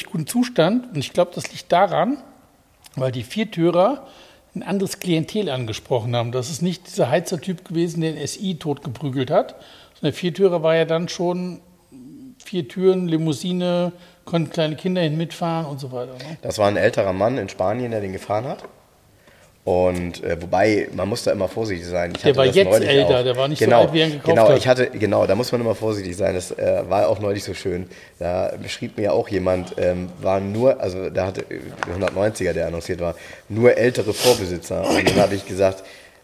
ich glaube, das liegt daran, weil die Viertürer ein anderes Klientel angesprochen haben. Das ist nicht dieser Heizertyp gewesen, der den SI totgeprügelt hat. Der Viertürer war ja dann schon 4 Türen, Limousine, konnten kleine Kinder hin mitfahren und so weiter. Ne?
Das war ein älterer Mann in Spanien, der den gefahren hat. Und wobei, man muss da immer vorsichtig sein.
Der war jetzt älter, der war nicht so alt, wie er ihn gekauft hat.
Da muss man immer vorsichtig sein. Das war auch neulich so schön. Da beschrieb mir auch jemand, da hatte 190er, der annonciert war, nur ältere Vorbesitzer. Und dann habe ich gesagt,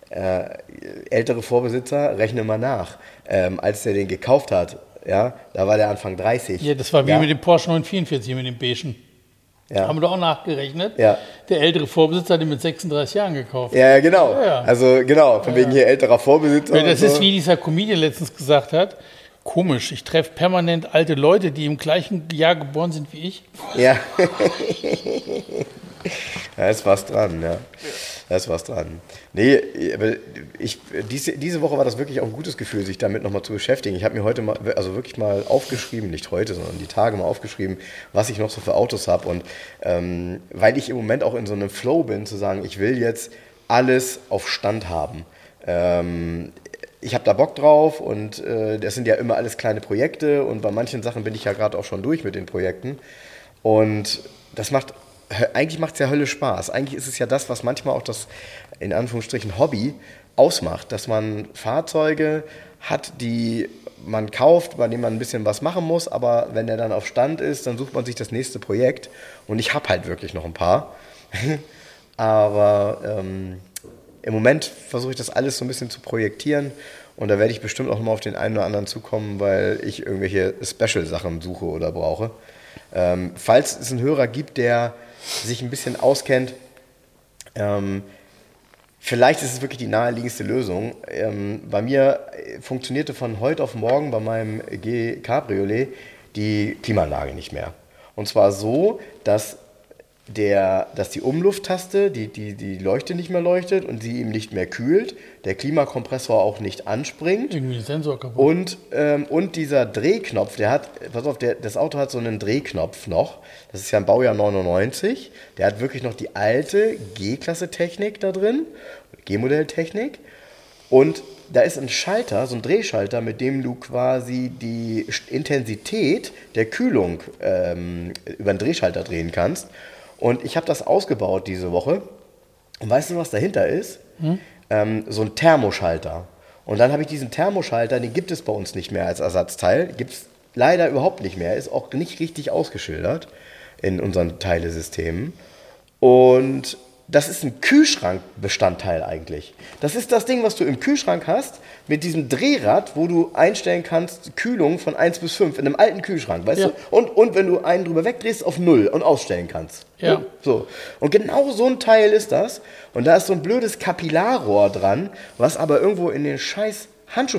ältere Vorbesitzer, rechne mal nach. Als der den gekauft hat, ja, da war der Anfang 30.
Ja, das war wie mit dem Porsche 944, mit dem Beigen.
Ja.
Haben wir doch auch nachgerechnet.
Ja.
Der ältere Vorbesitzer hat ihn mit 36 Jahren gekauft.
Ja, genau.
Ja.
Also genau, von wegen hier älterer Vorbesitzer.
Ja, das ist wie dieser Comedian letztens gesagt hat. Komisch, ich treffe permanent alte Leute, die im gleichen Jahr geboren sind wie ich.
Ja. Da ist was dran, ja. Da ist was dran. Nee, aber diese Woche war das wirklich auch ein gutes Gefühl, sich damit nochmal zu beschäftigen. Ich habe mir heute mal, also wirklich mal aufgeschrieben, nicht heute, sondern die Tage mal aufgeschrieben, was ich noch so für Autos habe. Und weil ich im Moment auch in so einem Flow bin, zu sagen, ich will jetzt alles auf Stand haben. Ich habe da Bock drauf und das sind ja immer alles kleine Projekte und bei manchen Sachen bin ich ja gerade auch schon durch mit den Projekten. Und eigentlich macht es ja Hölle Spaß. Eigentlich ist es ja das, was manchmal auch das, in Anführungsstrichen, Hobby ausmacht, dass man Fahrzeuge hat, die man kauft, bei denen man ein bisschen was machen muss, aber wenn der dann auf Stand ist, dann sucht man sich das nächste Projekt und ich habe halt wirklich noch ein paar. Aber im Moment versuche ich das alles so ein bisschen zu projektieren und da werde ich bestimmt auch mal auf den einen oder anderen zukommen, weil ich irgendwelche Special-Sachen suche oder brauche. Falls es einen Hörer gibt, der sich ein bisschen auskennt, vielleicht ist es wirklich die naheliegendste Lösung. Bei mir funktionierte von heute auf morgen bei meinem G Cabriolet die Klimaanlage nicht mehr. Und zwar so, dass die Umlufttaste, die Leuchte nicht mehr leuchtet und sie ihm nicht mehr kühlt, der Klimakompressor auch nicht anspringt.
Irgendwie ein Sensor kaputt.
Und dieser Drehknopf, das Auto hat so einen Drehknopf noch, das ist ja ein Baujahr 99, der hat wirklich noch die alte G-Klasse-Technik da drin, G-Modell-Technik und da ist ein Schalter, so ein Drehschalter, mit dem du quasi die Intensität der Kühlung über einen Drehschalter drehen kannst. Und ich habe das ausgebaut diese Woche Und weißt du, was dahinter ist? So ein Thermoschalter. Und dann habe ich diesen Thermoschalter, den gibt es bei uns nicht mehr als Ersatzteil. Gibt es leider überhaupt nicht mehr. Ist auch nicht richtig ausgeschildert in unseren Teilesystemen. Und das ist ein Kühlschrankbestandteil eigentlich. Das ist das Ding, was du im Kühlschrank hast, mit diesem Drehrad, wo du einstellen kannst, Kühlung von 1 bis 5 in einem alten Kühlschrank, weißt du? Und wenn du einen drüber wegdrehst, auf 0 und ausstellen kannst.
Ja.
So. Und genau so ein Teil ist das. Und da ist so ein blödes Kapillarrohr dran, was aber irgendwo in den scheiß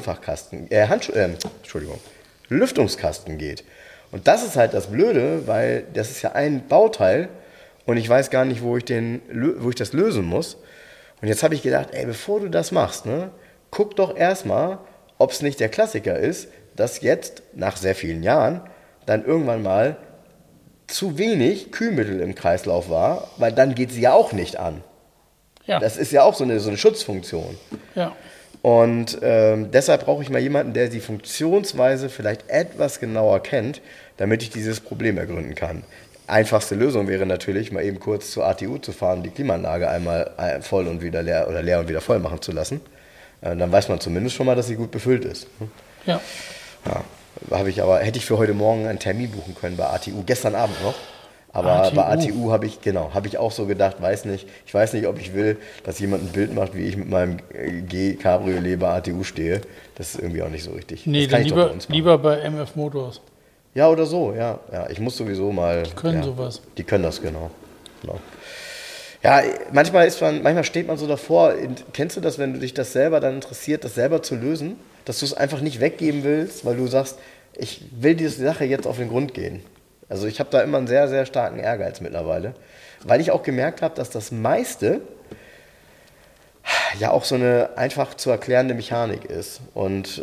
Lüftungskasten geht. Und das ist halt das Blöde, weil das ist ja ein Bauteil, und ich weiß gar nicht, wo ich das lösen muss. Und jetzt habe ich gedacht, ey, bevor du das machst, ne, guck doch erstmal, ob es nicht der Klassiker ist, dass jetzt, nach sehr vielen Jahren, dann irgendwann mal zu wenig Kühlmittel im Kreislauf war, weil dann geht sie ja auch nicht an.
Ja.
Das ist ja auch so eine Schutzfunktion.
Ja.
Und deshalb brauche ich mal jemanden, der die Funktionsweise vielleicht etwas genauer kennt, damit ich dieses Problem ergründen kann. Einfachste Lösung wäre natürlich, mal eben kurz zur ATU zu fahren, die Klimaanlage einmal voll und wieder leer oder leer und wieder voll machen zu lassen. Dann weiß man zumindest schon mal, dass sie gut befüllt ist.
Ja.
Hätte ich für heute Morgen einen Termin buchen können bei ATU, gestern Abend noch. Aber
ATU.
bei ATU habe ich auch so gedacht, ich weiß nicht, ob ich will, dass jemand ein Bild macht, wie ich mit meinem G-Cabriolet bei ATU stehe. Das ist irgendwie auch nicht so richtig.
Nee,
das kann
dann
ich doch bei uns machen.
lieber bei MF Motors.
Ja, oder so, ja. Ich muss sowieso mal...
Die können sowas.
Die können das, genau. Ja, manchmal steht man so davor, kennst du das, wenn du dich das selber dann interessiert, das selber zu lösen, dass du es einfach nicht weggeben willst, weil du sagst, ich will diese Sache jetzt auf den Grund gehen. Also ich habe da immer einen sehr, sehr starken Ehrgeiz mittlerweile, weil ich auch gemerkt habe, dass das meiste ja auch so eine einfach zu erklärende Mechanik ist. Und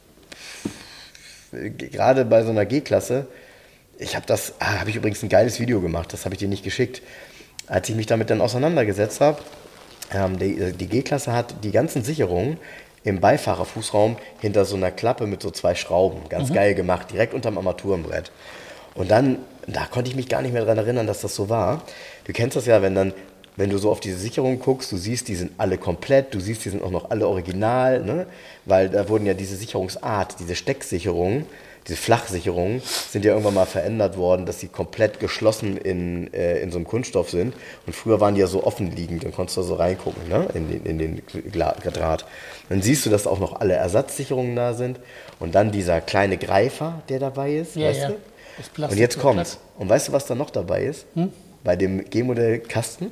gerade bei so einer G-Klasse, habe ich übrigens ein geiles Video gemacht, das habe ich dir nicht geschickt. Als ich mich damit dann auseinandergesetzt habe, die G-Klasse hat die ganzen Sicherungen im Beifahrerfußraum hinter so einer Klappe mit so 2 Schrauben. Ganz geil gemacht, direkt unterm Armaturenbrett. Und dann, da konnte ich mich gar nicht mehr daran erinnern, dass das so war. Du kennst das ja, wenn du so auf diese Sicherungen guckst, du siehst, die sind alle komplett, du siehst, die sind auch noch alle original, ne? Weil da wurden ja diese Sicherungsart, diese Stecksicherungen, diese Flachsicherungen, sind ja irgendwann mal verändert worden, dass sie komplett geschlossen in so einem Kunststoff sind. Und früher waren die ja so offen liegend, dann konntest du so reingucken, ne? in den Draht. Dann siehst du, dass auch noch alle Ersatzsicherungen da sind. Und dann dieser kleine Greifer, der dabei ist, weißt du?
Das Plastik.
Und jetzt kommt's. Und weißt du, was da noch dabei ist? Bei dem G-Modell Kasten?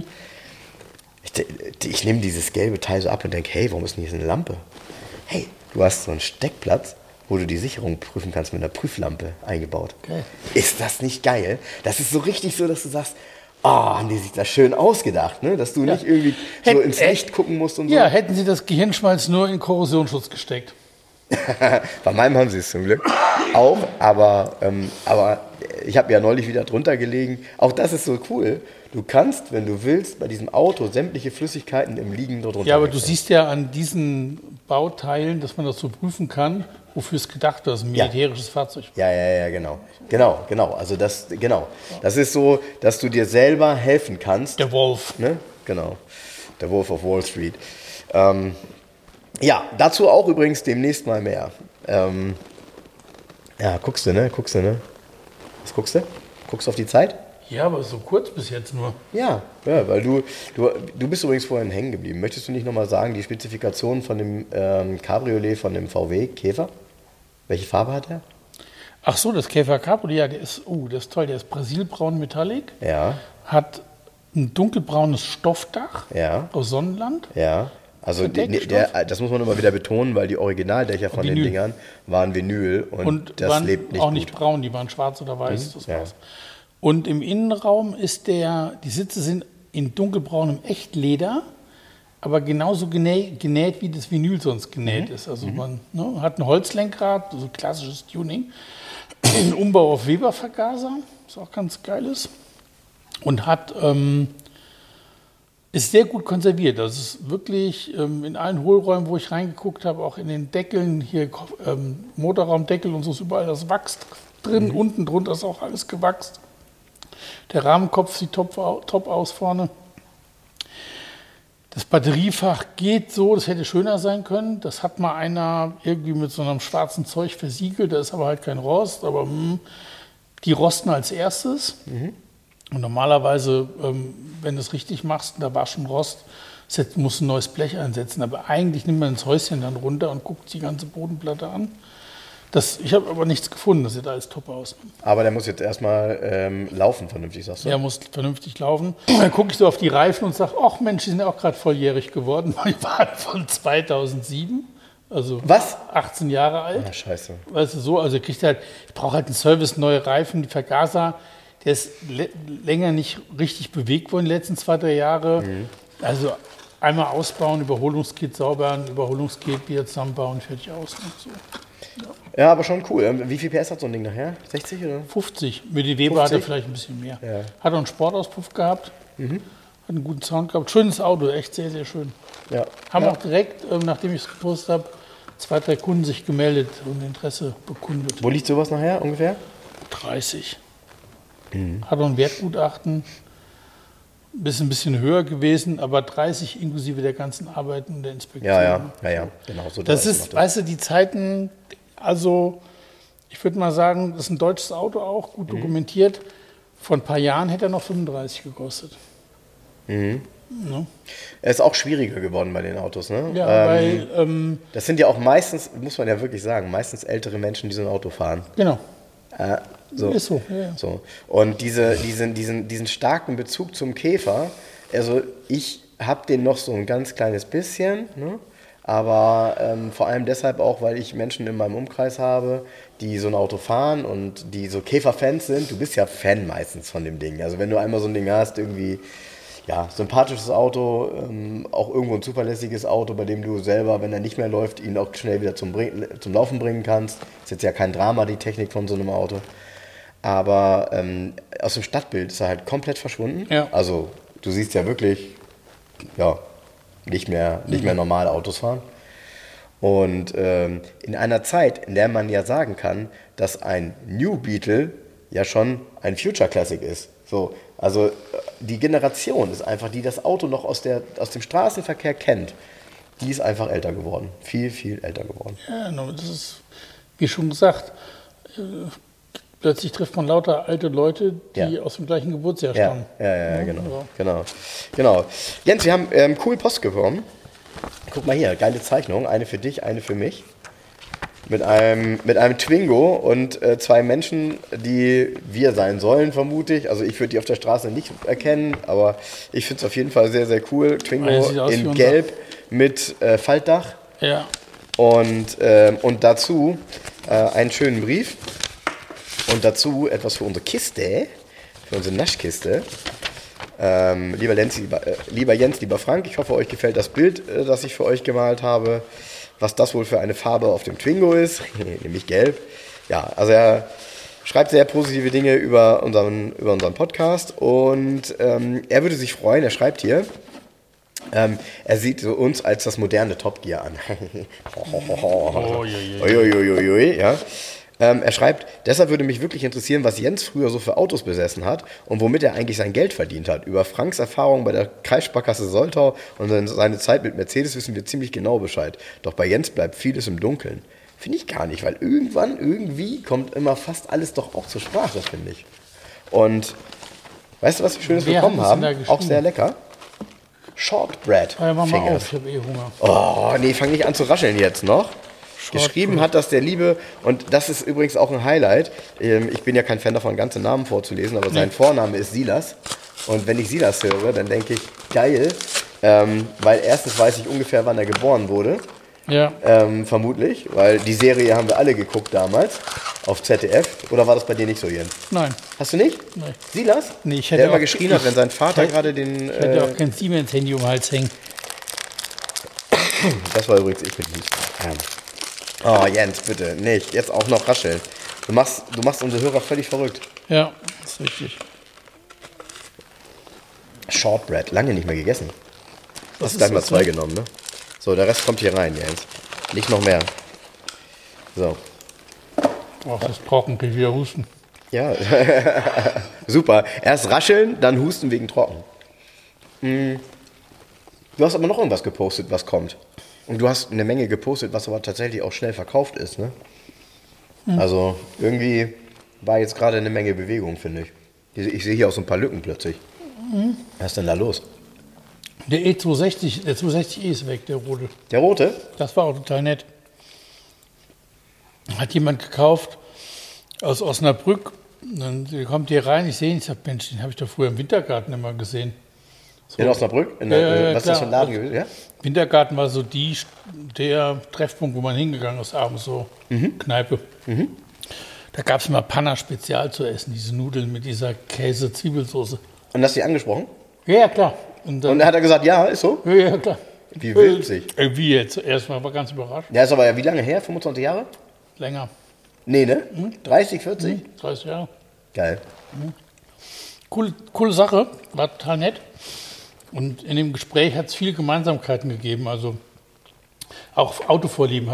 Ich nehme dieses gelbe Teil so ab und denke, hey, warum ist denn hier so eine Lampe? Hey, du hast so einen Steckplatz, wo du die Sicherung prüfen kannst mit einer Prüflampe eingebaut.
Geil.
Ist das nicht geil? Das ist so richtig so, dass du sagst, haben die sich das schön ausgedacht, ne? Dass du nicht irgendwie so ins Licht gucken musst und so.
Ja, hätten sie das Gehirnschmalz nur in Korrosionsschutz gesteckt.
Bei meinem haben sie es zum Glück auch, aber ich habe ja neulich wieder drunter gelegen. Auch das ist so cool. Du kannst, wenn du willst, bei diesem Auto sämtliche Flüssigkeiten im Liegen drunter.
Ja, aber du siehst ja an diesen Bauteilen, dass man das so prüfen kann, wofür es gedacht ist, ein militärisches Fahrzeug.
Ja, genau. Also das ist so, dass du dir selber helfen kannst.
Der Wolf.
Ne? Genau. Der Wolf of Wall Street. Ja, dazu auch übrigens demnächst mal mehr. Guckst du, ne? Was guckst du? Guckst du auf die Zeit?
Ja, aber so kurz bis jetzt nur.
Ja, weil du bist übrigens vorhin hängen geblieben. Möchtest du nicht nochmal sagen, die Spezifikation von dem Cabriolet von dem VW Käfer? Welche Farbe hat der?
Ach so, das Käfer Cabriolet, ja, der ist toll. Der ist brasilbraun Metallic.
Ja.
Hat ein dunkelbraunes Stoffdach aus Sonnenland.
Ja. Also das muss man immer wieder betonen, weil die Originaldächer von den Dingern waren Vinyl und das
waren
lebt nicht
auch
gut.
nicht braun, die waren schwarz oder weiß. Das war's. Und im Innenraum die Sitze sind in dunkelbraunem Echtleder, aber genauso genäht, wie das Vinyl sonst genäht ist. Also man hat ein Holzlenkrad, so klassisches Tuning, einen Umbau auf Weber-Vergaser, was auch ganz geil ist. Und ist sehr gut konserviert. Das ist wirklich in allen Hohlräumen, wo ich reingeguckt habe, auch in den Deckeln, hier Motorraumdeckel und so ist überall das Wachs drin. Unten drunter ist auch alles gewachst. Der Rahmenkopf sieht top aus vorne. Das Batteriefach geht so, das hätte schöner sein können. Das hat mal einer irgendwie mit so einem schwarzen Zeug versiegelt. Da ist aber halt kein Rost. Aber die rosten als erstes. Und normalerweise, wenn du es richtig machst, da war schon Rost, musst du ein neues Blech einsetzen. Aber eigentlich nimmt man das Häuschen dann runter und guckt die ganze Bodenplatte an. Ich habe aber nichts gefunden, das sieht alles top aus.
Aber der muss jetzt erstmal laufen vernünftig, sagst du?
Der muss vernünftig laufen. Dann gucke ich so auf die Reifen und sage, ach Mensch, die sind ja auch gerade volljährig geworden. Die waren von 2007, also
Was?
18 Jahre alt.
Ah, scheiße.
Weißt du, so, also ich brauche halt einen Service, neue Reifen, die Vergaser, der ist länger nicht richtig bewegt worden, die letzten 2-3 Jahre. Also einmal ausbauen, Überholungskit saubern, Überholungskit wieder zusammenbauen, fertig aus und so.
Ja, aber schon cool. Wie viel PS hat so ein Ding nachher? 60 oder?
50. Mit die Weber hat er vielleicht ein bisschen mehr.
Ja.
Hat auch einen Sportauspuff gehabt. Hat einen guten Sound gehabt. Schönes Auto, echt sehr, sehr schön.
Ja.
Haben auch direkt, nachdem ich es gepostet habe, 2-3 Kunden sich gemeldet und Interesse bekundet.
Wo liegt sowas nachher ungefähr?
30. Hat auch ein Wertgutachten. Ein bisschen höher gewesen, aber 30 inklusive der ganzen Arbeiten der Inspektion.
Ja, genau. So
Das ist, weißt du, die Zeiten, also ich würde mal sagen, das ist ein deutsches Auto auch, gut dokumentiert. Vor ein paar Jahren hätte er noch 35 gekostet. Ne?
Er ist auch schwieriger geworden bei den Autos, ne?
Ja, weil...
das sind ja auch meistens, muss man ja wirklich sagen, meistens ältere Menschen, die so ein Auto fahren.
Genau.
So.
Ist so, ja.
So. Und diesen starken Bezug zum Käfer, also ich habe den noch so ein ganz kleines bisschen, ne? Aber vor allem deshalb auch, weil ich Menschen in meinem Umkreis habe, die so ein Auto fahren und die so Käferfans sind. Du bist ja Fan meistens von dem Ding. Also wenn du einmal so ein Ding hast, irgendwie, ja, sympathisches Auto, auch irgendwo ein zuverlässiges Auto, bei dem du selber, wenn er nicht mehr läuft, ihn auch schnell wieder zum Laufen bringen kannst. Ist jetzt ja kein Drama, die Technik von so einem Auto. Aber aus dem Stadtbild ist er halt komplett verschwunden.
Ja.
Also du siehst ja wirklich, ja, nicht mehr normal Autos fahren. Und in einer Zeit, in der man ja sagen kann, dass ein New Beetle ja schon ein Future Classic ist. So, also die Generation ist einfach, die das Auto noch aus dem Straßenverkehr kennt, die ist einfach älter geworden. Viel, viel älter geworden.
Ja, das ist, wie schon gesagt, plötzlich trifft man lauter alte Leute, die aus dem gleichen Geburtsjahr stammen.
Ja, genau. Jens, wir haben cool Post bekommen. Guck mal hier, geile Zeichnung. Eine für dich, eine für mich. Mit einem Twingo und 2 Menschen, die wir sein sollen, vermute ich. Also ich würde die auf der Straße nicht erkennen, aber ich finde es auf jeden Fall sehr, sehr cool. Twingo in Gelb mit Faltdach.
Ja.
Und dazu einen schönen Brief. Und dazu etwas für unsere Kiste, für unsere Naschkiste. Lieber Jens, lieber Frank, ich hoffe, euch gefällt das Bild, das ich für euch gemalt habe. Was das wohl für eine Farbe auf dem Twingo ist, nämlich gelb. Ja, also er schreibt sehr positive Dinge über unseren Podcast und er würde sich freuen, er schreibt hier, er sieht so uns als das moderne Top Gear an. Ja. Er schreibt, deshalb würde mich wirklich interessieren, was Jens früher so für Autos besessen hat und womit er eigentlich sein Geld verdient hat. Über Franks Erfahrungen bei der Kreissparkasse Soltau und seine Zeit mit Mercedes wissen wir ziemlich genau Bescheid. Doch bei Jens bleibt vieles im Dunkeln. Finde ich gar nicht, weil irgendwie kommt immer fast alles doch auch zur Sprache, finde ich. Und weißt du, was wir Schönes bekommen haben? Auch sehr lecker. Shortbread.
Ja, mach mal auf, ich habe Hunger.
Oh, nee, fang nicht an zu rascheln jetzt noch. Geschrieben hat das der Liebe, und das ist übrigens auch ein Highlight. Ich bin ja kein Fan davon, ganze Namen vorzulesen, aber sein Vorname ist Silas. Und wenn ich Silas höre, dann denke ich, geil, weil erstens weiß ich ungefähr, wann er geboren wurde.
Ja.
Vermutlich, weil die Serie haben wir alle geguckt damals auf ZDF. Oder war das bei dir nicht so, Jens?
Nein.
Hast du nicht?
Nein.
Silas?
Nee, ich hätte
der immer geschrien hat, wenn sein Vater gerade den...
Ich hätte auch kein Siemens-Handy um den Hals hängen.
Das war übrigens ich mit Lied. Oh, Jens, bitte, nicht. Jetzt auch noch rascheln. Du machst unsere Hörer völlig verrückt.
Ja, das ist richtig.
Shortbread, lange nicht mehr gegessen. Hast du gleich mal 2 genommen, ne? So, der Rest kommt hier rein, Jens. Nicht noch mehr. So.
Oh, das ist trocken, kann ich wieder husten.
Ja, super. Erst rascheln, dann husten wegen trocken. Du hast aber noch irgendwas gepostet, was kommt. Und du hast eine Menge gepostet, was aber tatsächlich auch schnell verkauft ist, ne? Also irgendwie war jetzt gerade eine Menge Bewegung, finde ich. Ich sehe hier auch so ein paar Lücken plötzlich. Was ist denn da los?
Der E260, der 260e ist weg, der rote.
Der rote?
Das war auch total nett. Hat jemand gekauft aus Osnabrück. Dann kommt hier rein, ich sehe ihn, ich sage, Mensch, den habe ich doch früher im Wintergarten immer gesehen. So.
In Osnabrück? Was ist das für ein Laden gewesen? Ja?
Wintergarten war so der Treffpunkt, wo man hingegangen ist, abends so, Kneipe. Da gab es immer Panna Spezial zu essen, diese Nudeln mit dieser Käse-Zwiebelsoße.
Und hast du die angesprochen?
Ja, klar.
Und dann hat er gesagt, ja, ist so?
Ja, klar.
Wie witzig.
Wie jetzt? Erstmal war ganz überrascht.
Ja, ist aber ja wie lange her? 25 Jahre?
Länger.
Nee, ne? 30, 40?
30 Jahre.
Geil.
Coole Sache, war total nett. Und in dem Gespräch hat es viele Gemeinsamkeiten gegeben. Also auch Autovorlieben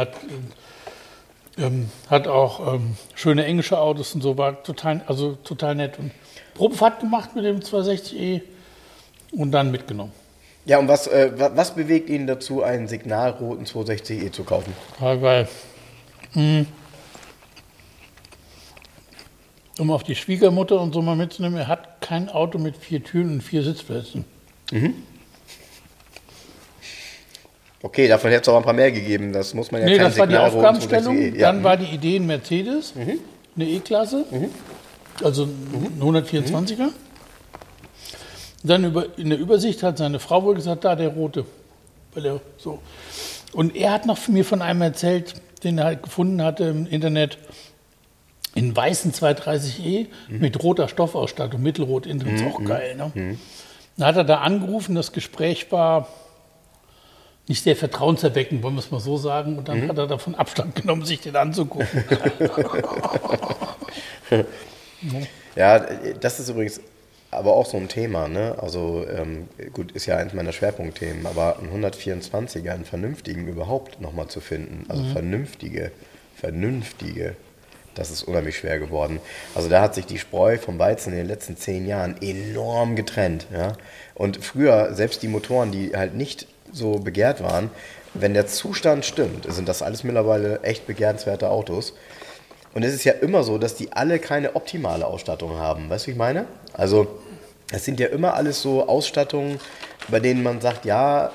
hat auch schöne englische Autos und so, war total nett. Und Probefahrt gemacht mit dem 260e und dann mitgenommen.
Ja, und was bewegt ihn dazu, einen signalroten 260e zu kaufen?
Weil um auf die Schwiegermutter und so mal mitzunehmen, er hat kein Auto mit 4 Türen und 4 Sitzplätzen.
Okay, davon hätte es auch ein paar mehr gegeben. Das muss man ja
Nee,
kein
das war die
signalroten
Aufgabenstellung.
260e.
Dann war die Idee ein Mercedes, eine E-Klasse, also ein 124er. Dann in der Übersicht hat seine Frau wohl gesagt, da der rote. Weil er so. Und er hat noch mir von einem erzählt, den er halt gefunden hatte im Internet, in weißen 230e mit roter Stoffausstattung, mittelrot innen drin, ist auch geil. Ne? Dann hat er da angerufen, das Gespräch war nicht sehr vertrauenserweckend, wollen wir es mal so sagen. Und dann hat er davon Abstand genommen, sich den anzugucken.
Ja, das ist übrigens aber auch so ein Thema, ne? Also gut, ist ja eins meiner Schwerpunktthemen, aber einen 124er, einen vernünftigen überhaupt nochmal zu finden, also vernünftige, das ist unheimlich schwer geworden. Also da hat sich die Spreu vom Weizen in den letzten 10 Jahren enorm getrennt, ja? Und früher, selbst die Motoren, die halt nicht so begehrt waren, wenn der Zustand stimmt, sind das alles mittlerweile echt begehrenswerte Autos. Und es ist ja immer so, dass die alle keine optimale Ausstattung haben. Weißt du, wie ich meine? Also, es sind ja immer alles so Ausstattungen, bei denen man sagt, ja,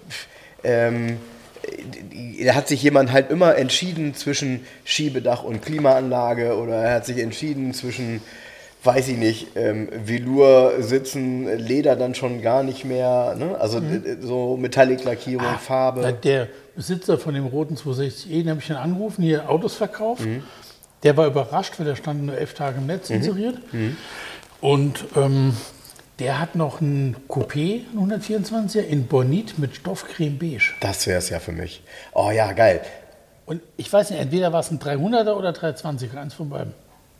da hat sich jemand halt immer entschieden zwischen Schiebedach und Klimaanlage oder er hat sich entschieden zwischen, weiß ich nicht, Velour sitzen, Leder dann schon gar nicht mehr, ne? Also so Metallic-Lackierung, Farbe.
Der Besitzer von dem roten 260e, den habe ich dann angerufen, hier Autos verkauft. Der war überrascht, weil der stand nur 11 Tage im Netz inseriert. Und der hat noch einen Coupé, einen 124er, in Bonit mit Stoffcreme beige.
Das wäre es ja für mich. Oh ja, geil.
Und ich weiß nicht, entweder war es ein 300er oder 320er, eins von beiden.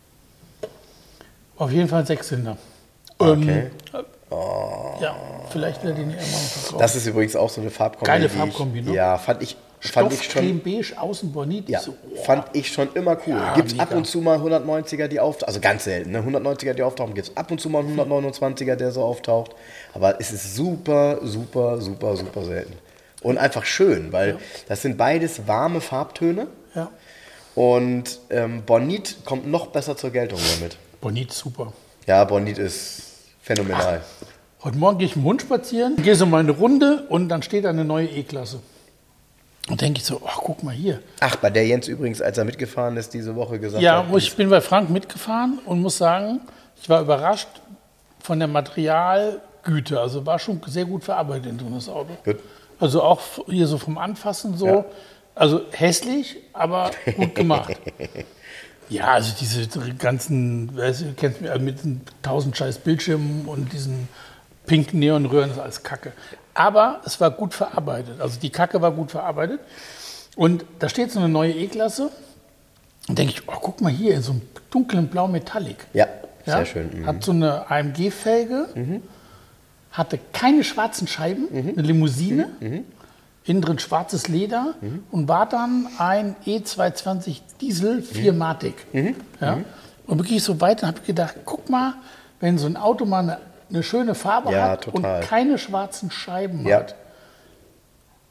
Auf jeden Fall ein Sechszylinder.
Okay.
Ja, vielleicht werde ich den irgendwann verkaufen.
Das ist übrigens auch so eine Farbkombi.
Geile Farbkombi, ne?
Ja, fand ich
Stoffcreme beige, außen Bonit.
Ja,
so,
fand ich schon immer cool.
Ja,
Gibt es
mega.
ab und zu mal 190er, die auftauchen, also ganz selten, ne? 190er, die auftauchen, gibt es ab und zu mal einen 129er, der so auftaucht. Aber es ist super, super, super, super selten. Und einfach schön, weil das sind beides warme Farbtöne.
Ja.
Und Bonit kommt noch besser zur Geltung damit.
Bonit, super.
Ja, Bonit ist phänomenal.
Heute Morgen gehe ich mit dem Hund spazieren, gehe so mal eine Runde und dann steht da eine neue E-Klasse. Und denke ich so, ach, guck mal hier.
Ach, bei der Jens übrigens, als er mitgefahren ist, diese Woche gesagt
Ja,
hat.
ich bin bei Frank mitgefahren und muss sagen, ich war überrascht von der Materialgüte. Also war schon sehr gut verarbeitet in so das Auto.
Gut.
Also auch hier so vom Anfassen so.
Ja.
Also hässlich, aber gut gemacht. Ja, also diese ganzen, weißt du, kennst mich mit diesen 1000 scheiß Bildschirmen und diesen pinken Neonröhren, das ist alles Kacke. Aber es war gut verarbeitet. Also die Kacke war gut verarbeitet. Und da steht so eine neue E-Klasse. Und denke ich, oh, guck mal hier, in so einem dunklen Blau Metallic.
Ja, sehr schön.
Hat so eine AMG-Felge, hatte keine schwarzen Scheiben, eine Limousine, innen drin schwarzes Leder und war dann ein E220 Diesel 4-Matic. Ja? Und wirklich so weiter habe ich gedacht, guck mal, wenn so ein Auto mal eine schöne Farbe
Ja,
hat
total.
und keine schwarzen Scheiben
Ja.
hat,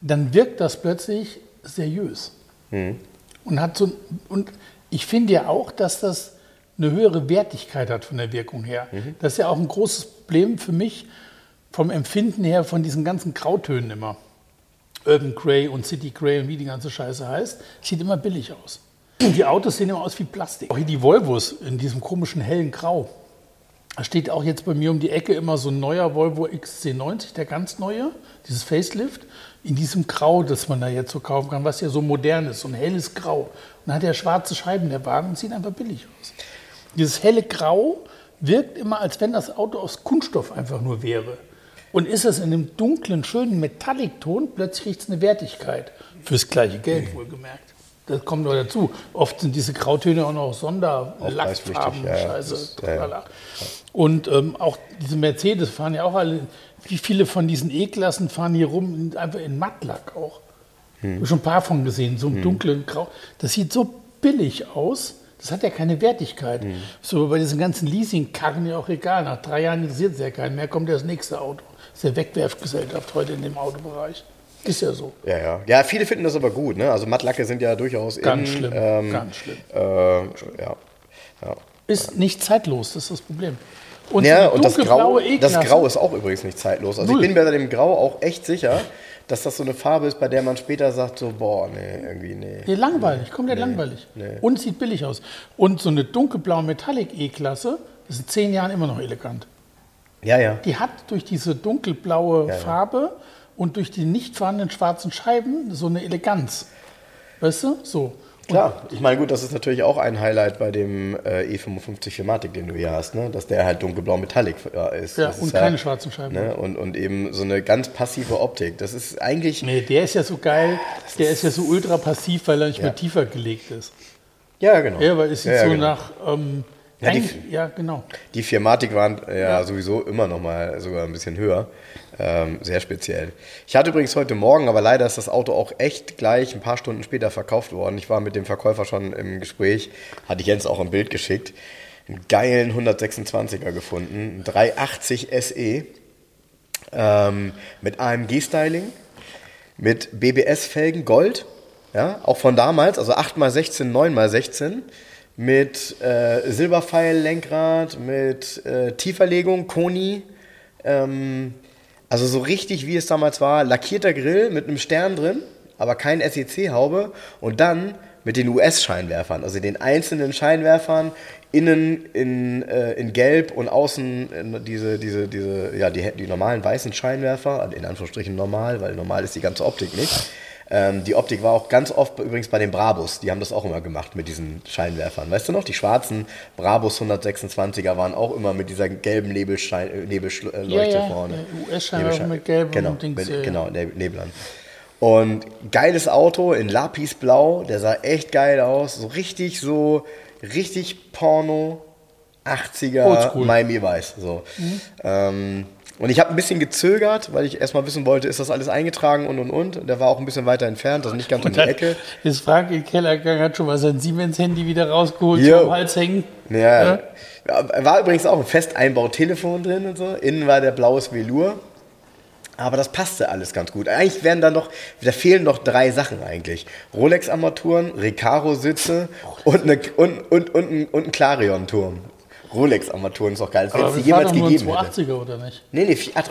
dann wirkt das plötzlich seriös. Und ich finde ja auch, dass das eine höhere Wertigkeit hat von der Wirkung her. Das ist ja auch ein großes Problem für mich vom Empfinden her von diesen ganzen Grautönen immer. Urban Grey und City Grey und wie die ganze Scheiße heißt, sieht immer billig aus. Die Autos sehen immer aus wie Plastik. Auch hier die Volvos in diesem komischen hellen Grau. Da steht auch jetzt bei mir um die Ecke immer so ein neuer Volvo XC90, der ganz neue, dieses Facelift, in diesem Grau, das man da jetzt so kaufen kann, was ja so modern ist, so ein helles Grau. Und dann hat er schwarze Scheiben, der Wagen, und sieht einfach billig aus. Dieses helle Grau wirkt immer, als wenn das Auto aus Kunststoff einfach nur wäre. Und ist es in einem dunklen, schönen Metallic-Ton, plötzlich kriegt es eine Wertigkeit. Fürs gleiche Geld, wohlgemerkt. Das kommt noch dazu. Oft sind diese Grautöne auch noch Sonderlackfarben, Scheiße. Ja. Und auch diese Mercedes fahren ja auch alle, wie viele von diesen E-Klassen fahren hier rum, einfach in Mattlack auch. Ich habe schon ein paar von gesehen, so im dunklen Grau. Das sieht so billig aus, das hat ja keine Wertigkeit. So bei diesen ganzen Leasing-Karren ja auch egal. Nach 3 Jahren interessiert es ja keinen mehr, kommt ja das nächste Auto. Das ist ja Wegwerfgesellschaft heute in dem Autobereich. Ist ja so.
Ja, viele finden das aber gut. Ne? Also Mattlacke sind ja durchaus
ganz schlimm. Ganz schlimm.
Ja.
Ist nicht zeitlos, das ist das Problem. Und,
und das Grau ist auch übrigens nicht zeitlos. Also ich bin mir bei dem Grau auch echt sicher, dass das so eine Farbe ist, bei der man später sagt, so, boah, nee.
Langweilig, komplett langweilig. Nee. Und sieht billig aus. Und so eine dunkelblaue Metallic E-Klasse ist in 10 Jahren immer noch elegant.
Ja.
Die hat durch diese dunkelblaue Farbe und durch die nicht vorhandenen schwarzen Scheiben so eine Eleganz. Weißt du? So.
Klar, ich meine, gut, das ist natürlich auch ein Highlight bei dem E55 Firmatic, den du hier hast, ne? Dass der halt dunkelblau Metallic ist.
Ja,
das
und
ist
keine schwarzen Scheiben.
Ne? Und eben so eine ganz passive Optik. Das ist eigentlich...
Nee, der ist ja so geil, der ist ja so ultra passiv, weil er nicht mehr tiefer gelegt ist.
Ja, genau.
Ja, weil es sieht so
genau.
nach... genau.
Die Firmatic waren sowieso immer noch mal sogar ein bisschen höher. Sehr speziell. Ich hatte übrigens heute Morgen, aber leider ist das Auto auch echt gleich ein paar Stunden später verkauft worden. Ich war mit dem Verkäufer schon im Gespräch, hatte Jens auch ein Bild geschickt. Einen geilen 126er gefunden, einen 380 SE mit AMG-Styling, mit BBS-Felgen, Gold, ja, auch von damals, also 8x16, 9x16. Mit Silberpfeil-Lenkrad, mit Tieferlegung, Koni, also so richtig wie es damals war, lackierter Grill mit einem Stern drin, aber kein SEC-Haube und dann mit den US-Scheinwerfern, also den einzelnen Scheinwerfern, innen in Gelb und außen die normalen weißen Scheinwerfer, in Anführungsstrichen normal, weil normal ist die ganze Optik nicht. Die Optik war auch ganz oft übrigens bei den Brabus, die haben das auch immer gemacht mit diesen Scheinwerfern. Weißt du noch, die schwarzen Brabus 126er waren auch immer mit dieser gelben Nebelleuchte vorne.
US-Scheinwerfer mit gelben Dings.
Genau, Nebelern. Und geiles Auto in Lapisblau, der sah echt geil aus, so richtig Porno, 80er, Miami Weiß. So. Und ich habe ein bisschen gezögert, weil ich erstmal wissen wollte, ist das alles eingetragen und. Der war auch ein bisschen weiter entfernt, also nicht ganz um die Ecke.
Jetzt Frank im Kellergang hat schon mal sein Siemens-Handy wieder rausgeholt, so am Hals hängen.
Ja. War übrigens auch ein Festeinbautelefon drin und so. Innen war der blaues Velour. Aber das passte alles ganz gut. Eigentlich da fehlen noch 3 Sachen eigentlich. Rolex-Armaturen, Recaro-Sitze und ein Clarion-Turm. Rolex-Armaturen ist auch geil.
Aber das war doch nur ein 280er, oder nicht?
Nee,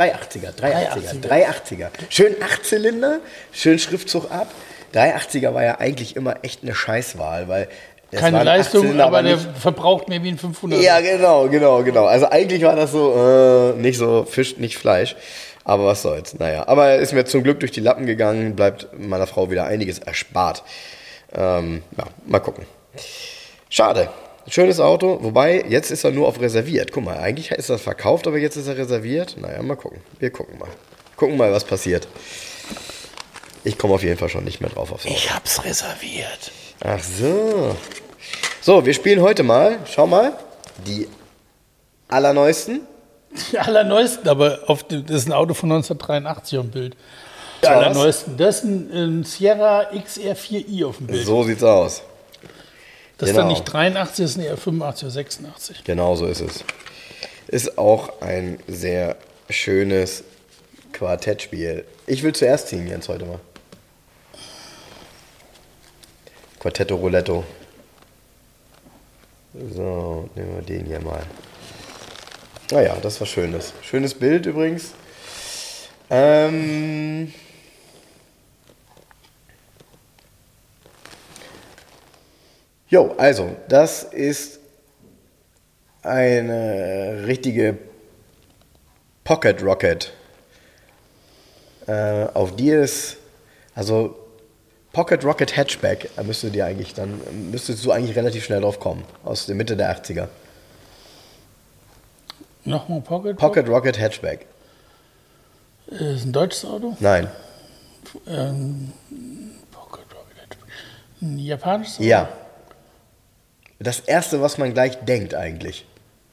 380er. Schön 8-Zylinder, schön Schriftzug ab. 380er war ja eigentlich immer echt eine Scheißwahl, weil
keine Leistung, aber der verbraucht mehr wie ein 500er.
Ja, genau. Also eigentlich war das so, nicht so Fisch, nicht Fleisch. Aber was soll's, naja. Aber er ist mir zum Glück durch die Lappen gegangen, bleibt meiner Frau wieder einiges erspart. Mal gucken. Schade. Schönes Auto, wobei, jetzt ist er nur auf reserviert. Guck mal, eigentlich ist er verkauft, aber jetzt ist er reserviert. Naja, mal gucken. Wir gucken mal. Gucken mal, was passiert. Ich komme auf jeden Fall schon nicht mehr drauf aufs Auto.
Ich hab's reserviert.
Ach so. So, wir spielen heute mal, schau mal, die allerneuesten.
Die allerneuesten, aber das ist ein Auto von 1983 auf dem Bild. Die allerneuesten. Das ist ein Sierra XR4i auf dem Bild.
So sieht's aus.
Das ist dann nicht 83, das ist eher 85 oder 86.
Genau so ist es. Ist auch ein sehr schönes Quartettspiel. Ich will zuerst ziehen, Jens, heute mal. Quartetto Roletto. So, nehmen wir den hier mal. Naja, das war schönes. Schönes Bild übrigens. Jo, also, das ist eine richtige Pocket Rocket. Auf die ist, also Pocket Rocket Hatchback, da müsstest du eigentlich relativ schnell drauf kommen, aus der Mitte der 80er.
Nochmal
Pocket Rocket Hatchback.
Ist ein deutsches Auto?
Nein.
Pocket Rocket Hatchback. Ein japanisches Auto?
Ja. Das erste, was man gleich denkt eigentlich.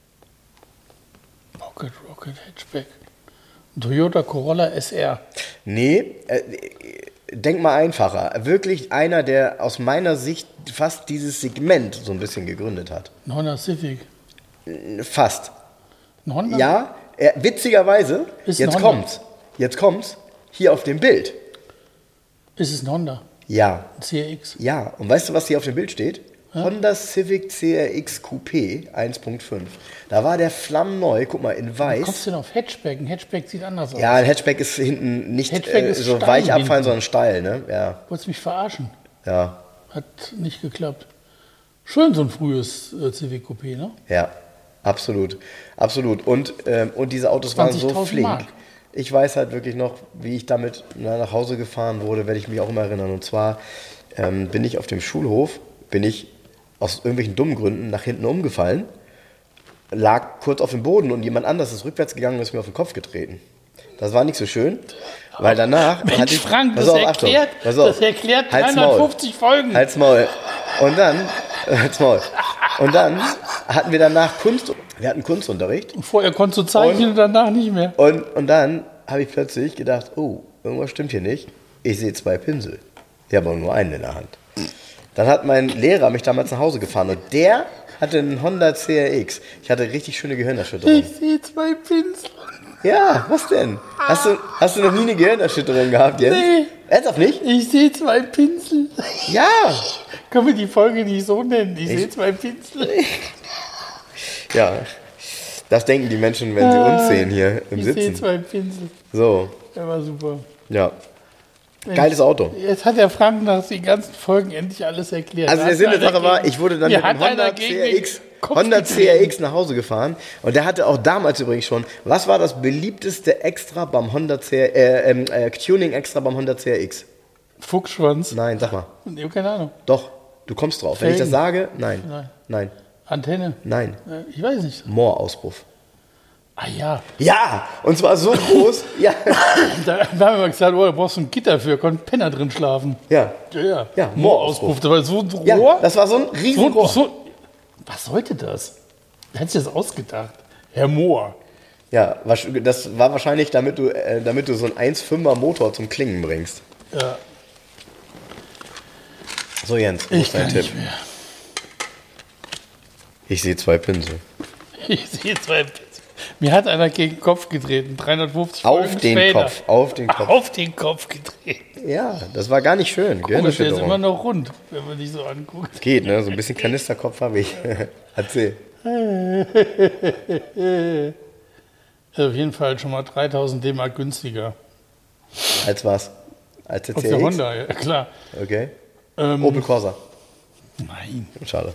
Pocket Rocket Hatchback. Ein Toyota Corolla SR.
Nee, denk mal einfacher. Wirklich einer, der aus meiner Sicht fast dieses Segment so ein bisschen gegründet hat.
Ein Honda Civic.
Fast.
Ein Honda?
Ja, witzigerweise,
Ist ein
jetzt kommt's, hier auf dem Bild.
Ist es ein Honda?
Ja.
Ein CRX?
Ja, und weißt du, was hier auf dem Bild steht? Ja? Honda Civic CRX Coupé 1.5. Da war der flammneu, guck mal, in weiß.
Wie kommst du denn auf Hatchback? Ein Hatchback sieht anders aus.
Ja, ein Hatchback ist hinten nicht so weich abfallen, sondern steil, ne? Ja.
Wolltest du mich verarschen?
Ja.
Hat nicht geklappt. Schön so ein frühes Civic Coupé, ne?
Ja, absolut. Absolut. Und diese Autos waren so flink.
Mark.
Ich weiß halt wirklich noch, wie ich damit nach Hause gefahren wurde, werde ich mich auch immer erinnern. Und zwar bin ich auf dem Schulhof, aus irgendwelchen dummen Gründen nach hinten umgefallen, lag kurz auf dem Boden und jemand anderes ist rückwärts gegangen und ist mir auf den Kopf getreten. Das war nicht so schön, weil danach...
Mensch, Frank, das erklärt 350 Folgen.
Halt's Maul. Und dann hatten wir danach Kunstunterricht.
Und vorher konntest du zeichnen und danach nicht mehr.
Und dann habe ich plötzlich gedacht, oh, irgendwas stimmt hier nicht. Ich sehe 2 Pinsel. Ich habe aber nur einen in der Hand. Dann hat mein Lehrer mich damals nach Hause gefahren und der hatte einen Honda CRX. Ich hatte richtig schöne Gehirnerschütterung.
Ich sehe 2 Pinsel.
Ja, was denn? Hast du noch nie eine Gehirnerschütterung gehabt, Jens?
Nee.
Ernsthaft nicht?
Ich sehe 2 Pinsel.
Ja.
Können wir die Folge nicht so nennen? Ich sehe 2 Pinsel.
Ja, das denken die Menschen, wenn sie uns sehen hier im Sitzen.
Ich sehe 2 Pinsel.
So.
Der war super.
Ja. Geiles Auto.
Jetzt hat der Frank nach den ganzen Folgen endlich alles erklärt.
Also der Sinn der Sache war, ich wurde dann mit dem Honda CRX nach Hause gefahren und der hatte auch damals übrigens schon, was war das beliebteste Extra beim Tuning Extra beim Honda CRX?
Fuchsschwanz.
Nein, sag mal.
Ich habe keine Ahnung.
Doch, du kommst drauf. Wenn ich das sage, nein.
Antenne?
Nein.
Ich weiß nicht.
Moor-Auspuff.
Ah ja.
Ja, und zwar so groß. Ja.
Da haben wir mal gesagt, da brauchst du ein Gitter für, konnte Penner drin schlafen.
Ja.
Ja, Moor-Auspuff. Das war so ein Rohr.
Ja, das war so ein Riesenrohr.
Was sollte das? Wer hat sich das ausgedacht? Herr Mohr.
Ja, das war wahrscheinlich, damit du so einen 1,5er Motor zum Klingen bringst.
Ja.
So Jens, wo ist dein Tipp? Ich sehe 2 Pinsel.
Ich sehe 2 Pinsel. Mir hat einer gegen den Kopf getreten, 350
Auf den Kopf.
Auf den Kopf getreten.
Ja, das war gar nicht schön.
Komisch, der ist immer noch rund, wenn man dich so anguckt.
Geht, ne? So ein bisschen Kanisterkopf habe ich. Erzähl.
Also auf jeden Fall schon mal 3000 D-Mark günstiger.
Als was? Als der
Aus
CRX?
der Honda, ja klar.
Okay. Opel Corsa.
Nein.
Schade.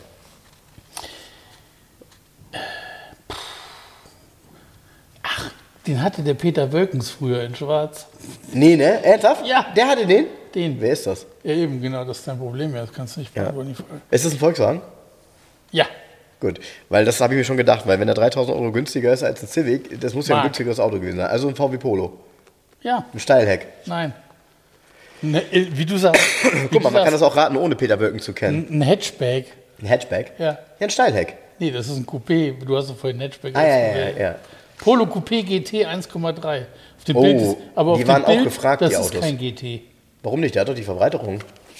Den hatte der Peter Wölkens früher in Schwarz.
Nee, ne? Ernsthaft?
Ja.
Der hatte den?
Den.
Wer ist das?
Ja, eben, genau, das ist dein Problem. Das kannst du nicht beantworten.
Ja. Ist das ein Volkswagen?
Ja.
Gut, weil das habe ich mir schon gedacht, weil wenn der 3.000 Euro günstiger ist als ein Civic, das muss ja ein günstigeres Auto gewesen sein. Also ein VW Polo.
Ja.
Ein Steilheck.
Nein. Ne, wie du sagst.
Guck mal, man kann das auch raten, ohne Peter Wölken zu kennen.
Ein Hatchback.
Ein Hatchback?
Ja.
Ja, ein Steilheck.
Nee, das ist ein Coupé. Du hast doch vorhin Hatchback.
Ja.
Polo Coupé GT 1,3. Auf dem Bild ist, aber
die
auf
waren
dem Bild,
auch gefragt, die Autos.
Das ist kein GT.
Warum nicht? Der hat doch die Verbreiterung.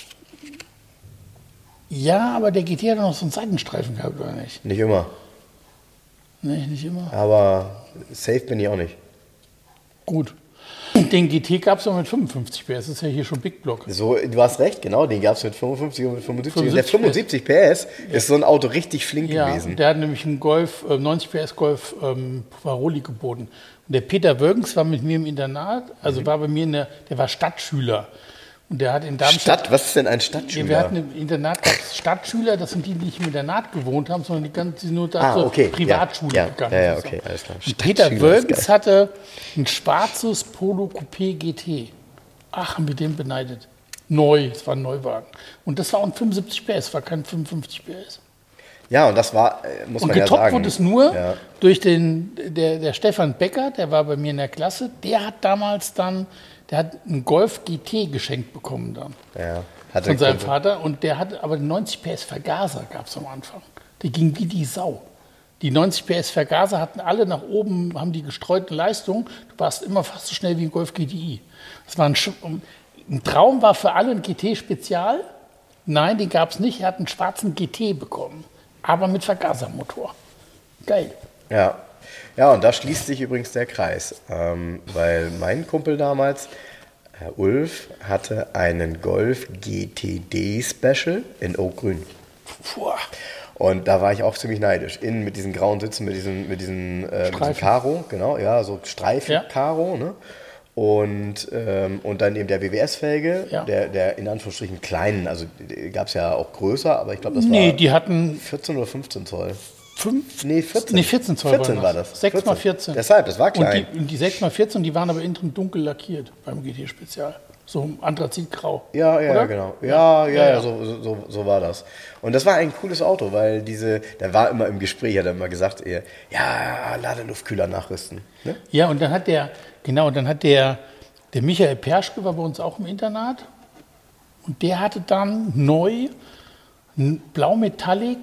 Ja, aber der GT hat noch so einen Seitenstreifen gehabt, oder nicht?
Nicht immer.
Nee, nicht immer.
Aber safe bin ich auch nicht.
Gut. Den GT gab es auch mit 55 PS, das ist ja hier schon Big Block.
So, du hast recht, genau, den gab es mit 55 und mit 75. Und der
75
75 PS ist so ein Auto richtig flink gewesen.
Der hat nämlich einen Golf, 90 PS Golf Paroli geboten. Und der Peter Wölgens war mit mir im Internat, also war bei mir der war Stadtschüler. Und der hat in Darmstadt.
Was ist denn ein Stadtschüler?
Wir hatten im Internat Stadtschüler, das sind die nicht im Internat gewohnt haben, sondern die nur Privatschule gegangen sind.
Ja, okay, alles klar.
Und Peter Wölgens hatte ein schwarzes Polo Coupé GT. Ach, haben wir den beneidet. Neu, es war ein Neuwagen. Und das war ein 75 PS, war kein 55 PS.
Ja, und das war, muss man ja sagen. Und
getoppt wurde es nur durch der Stefan Becker, der war bei mir in der Klasse, der hat damals dann, der hat einen Golf GT geschenkt bekommen dann.
Ja,
von seinem Vater. Und der hatte aber den 90 PS Vergaser gab es am Anfang. Die ging wie die Sau. Die 90 PS Vergaser hatten alle nach oben, haben die gestreute Leistung. Du warst immer fast so schnell wie ein Golf GTI. Das war ein Traum war für alle ein GT Spezial. Nein, den gab es nicht. Er hat einen schwarzen GT bekommen. Aber mit Vergasermotor. Geil.
Ja. Ja, und da schließt sich übrigens der Kreis, weil mein Kumpel damals, Herr Ulf, hatte einen Golf GTD Special in Oakgrün. Und da war ich auch ziemlich neidisch. Innen mit diesen grauen Sitzen, mit diesen Karo, genau, ja, so Streifen-Karo, ne? Und dann eben der WWS-Felge, der in Anführungsstrichen kleinen, also gab es ja auch größer, aber ich glaube, das war
die hatten
14 oder 15 Zoll.
14 Zoll
14 war das.
6x14.
Deshalb, das war klein.
Und die 6x14, die waren aber innen drin dunkel lackiert beim GT Spezial. So Anthrazitgrau.
Ja, genau. Ja, so war das. Und das war ein cooles Auto, weil der war immer im Gespräch, hat er immer gesagt, Ladeluftkühler nachrüsten. Ne?
Ja, und dann hat der Michael Perschke war bei uns auch im Internat. Und der hatte dann neu einen Blau-Metallic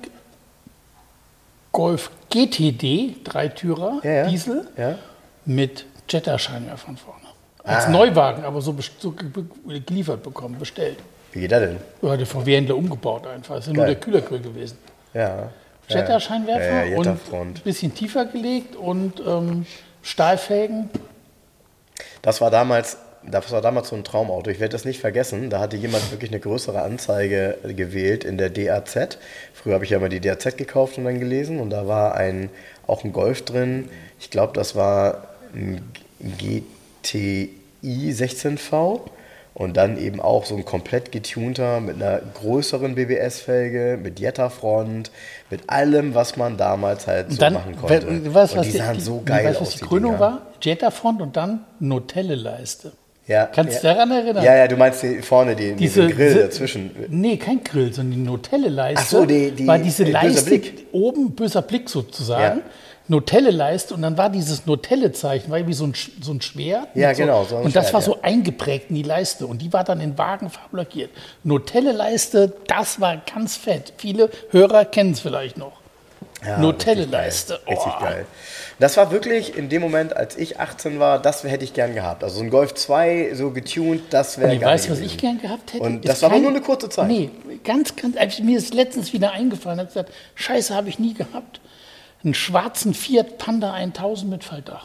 Golf GTD, Dreitürer, Diesel, mit Jetta-Scheinwerfern vorne. Als Neuwagen, aber so geliefert bekommen, bestellt.
Wie geht der denn?
Ja, der VW-Händler umgebaut einfach. Das ist ja nur der Kühlergrill gewesen.
Ja.
Jetta-Scheinwerfer und ein bisschen tiefer gelegt und Stahlfelgen.
Das war damals so ein Traumauto. Ich werde das nicht vergessen. Da hatte jemand wirklich eine größere Anzeige gewählt in der DAZ. Früher habe ich ja immer die DAZ gekauft und dann gelesen. Und da war auch ein Golf drin. Ich glaube, das war ein GTI 16V. Und dann eben auch so ein komplett getunter mit einer größeren BBS-Felge, mit Jetta-Front, mit allem, was man damals halt so machen konnte. Und die sahen so geil aus.
Weißt du, was die Krönung war? Jetta-Front und dann Nutelle-Leiste.
Ja,
Kannst du dich daran erinnern?
Ja, du meinst vorne diesen Grill dazwischen.
Nee, kein Grill, sondern die Nutelle-Leiste.
Ach so,
war diese Leiste
Blick.
Oben, böser Blick sozusagen. Ja. Nutelle-Leiste und dann war dieses Nutelle-Zeichen, war wie so ein Schwert.
Ja, genau. So
und das war so eingeprägt in die Leiste und die war dann in Wagenfarben lackiert. Nutelle-Leiste, das war ganz fett. Viele Hörer kennen es vielleicht noch.
Ja,
Nutelle-Leiste.
Richtig geil. Das war wirklich in dem Moment, als ich 18 war, das hätte ich gern gehabt. Also so ein Golf 2, so getuned, das wäre geil.
Weißt du, was ich gern gehabt hätte?
Und das war aber nur eine kurze Zeit.
Nee, ganz, mir ist letztens wieder eingefallen. Ich habe gesagt, Scheiße, habe ich nie gehabt. Einen schwarzen Fiat Panda 1000 mit Faltdach.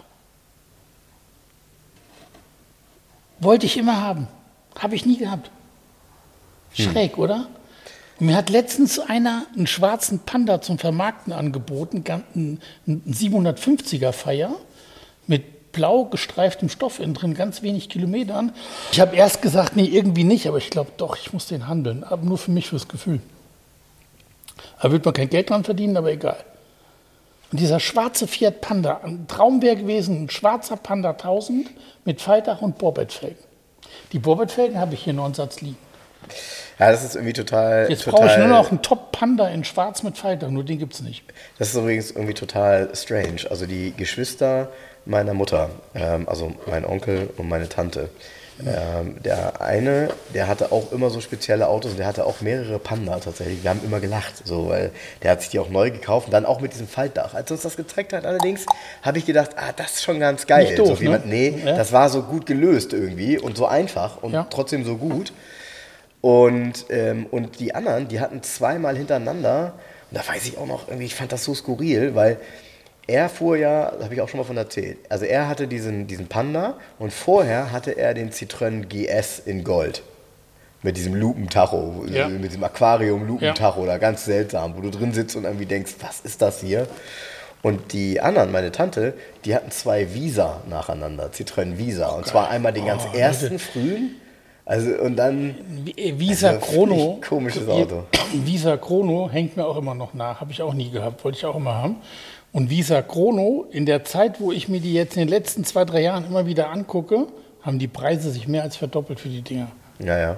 Wollte ich immer haben. Habe ich nie gehabt. Schräg, oder? Und mir hat letztens einer einen schwarzen Panda zum Vermarkten angeboten, einen 750er Feier mit blau gestreiftem Stoff innen drin, ganz wenig Kilometern. Ich habe erst gesagt, nee, irgendwie nicht, aber ich glaube doch, ich muss den handeln. Aber nur für mich, fürs Gefühl. Da wird man kein Geld dran verdienen, aber egal. Und dieser schwarze Fiat Panda, ein Traum wäre gewesen, ein schwarzer Panda 1000 mit Faltdach und Borbett-Felgen. Die Borbett-Felgen habe ich hier noch einen Satz liegen.
Ja, das ist irgendwie total...
Jetzt brauche ich nur noch einen Top-Panda in schwarz mit Faltdach, nur den gibt es nicht.
Das ist übrigens irgendwie total strange. Also die Geschwister meiner Mutter, also mein Onkel und meine Tante, der eine, der hatte auch immer so spezielle Autos und der hatte auch mehrere Panda tatsächlich. Wir haben immer gelacht, so, weil der hat sich die auch neu gekauft und dann auch mit diesem Faltdach. Als er uns das gezeigt hat allerdings, habe ich gedacht, das ist schon ganz geil.
Nicht doof,
so, das war so gut gelöst irgendwie und so einfach und trotzdem so gut. Und die anderen, die hatten zweimal hintereinander, und da weiß ich auch noch, irgendwie, ich fand das so skurril, weil er fuhr ja, das habe ich auch schon mal von erzählt, also er hatte diesen Panda und vorher hatte er den Citroën GS in Gold. Mit diesem Lupentacho, mit diesem Aquarium-Lupentacho, da ganz seltsam, wo du drin sitzt und irgendwie denkst, was ist das hier? Und die anderen, meine Tante, die hatten 2 Visa nacheinander, Citroën Visa. Und zwar einmal den ganz ersten frühen, also und dann
Visa Chrono.
Komisches Auto.
Visa Chrono hängt mir auch immer noch nach, habe ich auch nie gehabt, wollte ich auch immer haben. Und Visa Chrono, in der Zeit, wo ich mir die jetzt in den letzten 2-3 Jahren immer wieder angucke, haben die Preise sich mehr als verdoppelt für die Dinger.
Ja,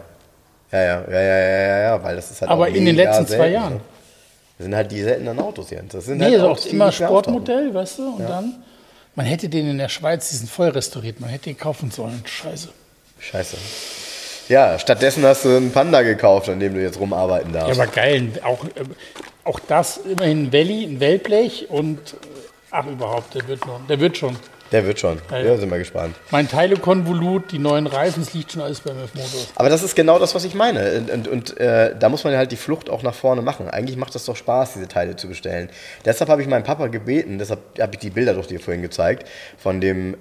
weil das ist halt
aber
auch
in den letzten
selten,
2 Jahren.
Ne? Das sind halt die seltenen Autos, Jens. Das sind
Nee,
halt
ist
auch
auch immer
die
Sportmodell, weißt du? Und dann, man hätte den in der Schweiz, diesen voll restauriert, man hätte den kaufen sollen. Scheiße.
Ja, stattdessen hast du einen Panda gekauft, an dem du jetzt rumarbeiten darfst.
Ja, aber geil. Auch das, immerhin ein Valley, ein Wellblech und überhaupt, der wird schon.
Der wird schon. Ja, sind wir gespannt.
Mein Teilekonvolut, die neuen Reifen, es liegt schon alles beim F-Motors.
Aber das ist genau das, was ich meine. Und da muss man halt die Flucht auch nach vorne machen. Eigentlich macht das doch Spaß, diese Teile zu bestellen. Deshalb habe ich meinen Papa gebeten, deshalb habe ich die Bilder doch dir vorhin gezeigt, von dem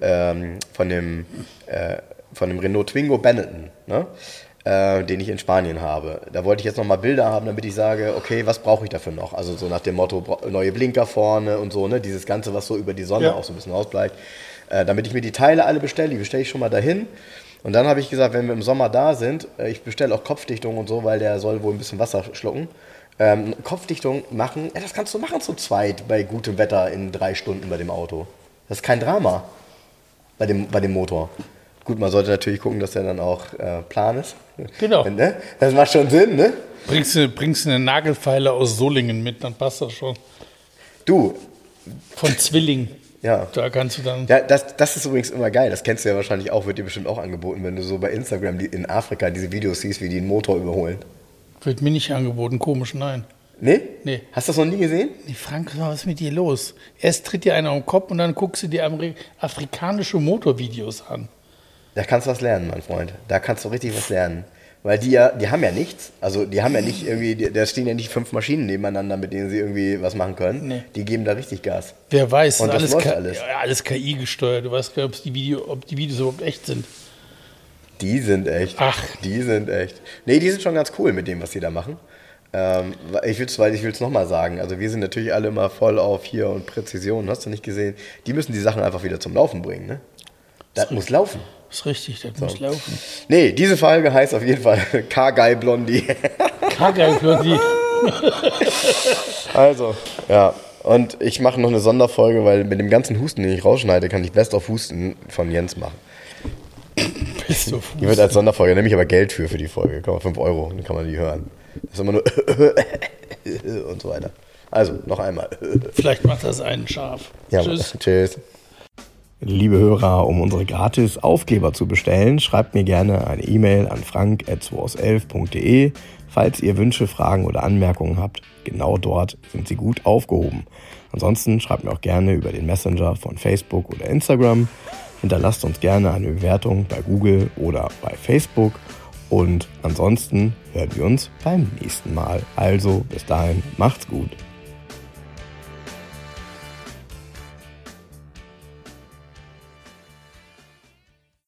Renault Twingo Benetton, ne? Den ich in Spanien habe. Da wollte ich jetzt nochmal Bilder haben, damit ich sage, okay, was brauche ich dafür noch? Also so nach dem Motto, neue Blinker vorne und so, ne? Dieses Ganze, was so über die Sonne auch so ein bisschen ausbleicht. Damit ich mir die Teile alle bestelle, die bestelle ich schon mal dahin. Und dann habe ich gesagt, wenn wir im Sommer da sind, ich bestelle auch Kopfdichtung und so, weil der soll wohl ein bisschen Wasser schlucken. Kopfdichtung machen, das kannst du machen zu zweit bei gutem Wetter in 3 Stunden bei dem Auto. Das ist kein Drama bei dem Motor. Gut, man sollte natürlich gucken, dass der dann auch plan ist.
Genau.
Ne? Das macht schon Sinn, ne?
Bringst du eine Nagelfeile aus Solingen mit, dann passt das schon.
Du.
Von Zwilling.
Ja.
Da kannst du dann...
Ja, das ist übrigens immer geil. Das kennst du ja wahrscheinlich auch, wird dir bestimmt auch angeboten, wenn du so bei Instagram in Afrika diese Videos siehst, wie die einen Motor überholen.
Wird mir nicht angeboten, komisch, nein.
Nee?
Nee.
Hast du das noch nie gesehen?
Nee, Frank, was ist mit dir los? Erst tritt dir einer am Kopf und dann guckst du dir afrikanische Motorvideos an.
Da kannst du was lernen, mein Freund. Da kannst du richtig was lernen. Weil die haben ja nichts. Also die haben ja nicht irgendwie, da stehen ja nicht 5 Maschinen nebeneinander, mit denen sie irgendwie was machen können. Nee. Die geben da richtig Gas.
Wer weiß,
und das läuft
alles KI gesteuert. Du weißt gar nicht, ob die Videos überhaupt echt sind.
Die sind echt.
Ach.
Die sind echt. Nee, die sind schon ganz cool mit dem, was sie da machen. Ich will es nochmal sagen. Also wir sind natürlich alle immer voll auf hier und Präzision. Hast du nicht gesehen? Die müssen die Sachen einfach wieder zum Laufen bringen, ne? Das muss laufen.
Das ist richtig, das muss laufen.
Nee, diese Folge heißt auf jeden Fall Car-Guy Blondie.
Car-Guy Blondie.
Also, ja. Und ich mache noch eine Sonderfolge, weil mit dem ganzen Husten, den ich rausschneide, kann ich Best of Husten von Jens machen.
Best of Husten.
Die wird als Sonderfolge, nehme ich aber Geld für die Folge. 5 €, dann kann man die hören. Das ist immer nur und so weiter. Also, noch einmal.
Vielleicht macht das einen scharf.
Ja, tschüss.
Liebe Hörer, um unsere gratis Aufkleber zu bestellen, schreibt mir gerne eine E-Mail an frank@2aus11.de. Falls ihr Wünsche, Fragen oder Anmerkungen habt, genau dort sind sie gut aufgehoben. Ansonsten schreibt mir auch gerne über den Messenger von Facebook oder Instagram. Hinterlasst uns gerne eine Bewertung bei Google oder bei Facebook. Und ansonsten hören wir uns beim nächsten Mal. Also bis dahin, macht's gut.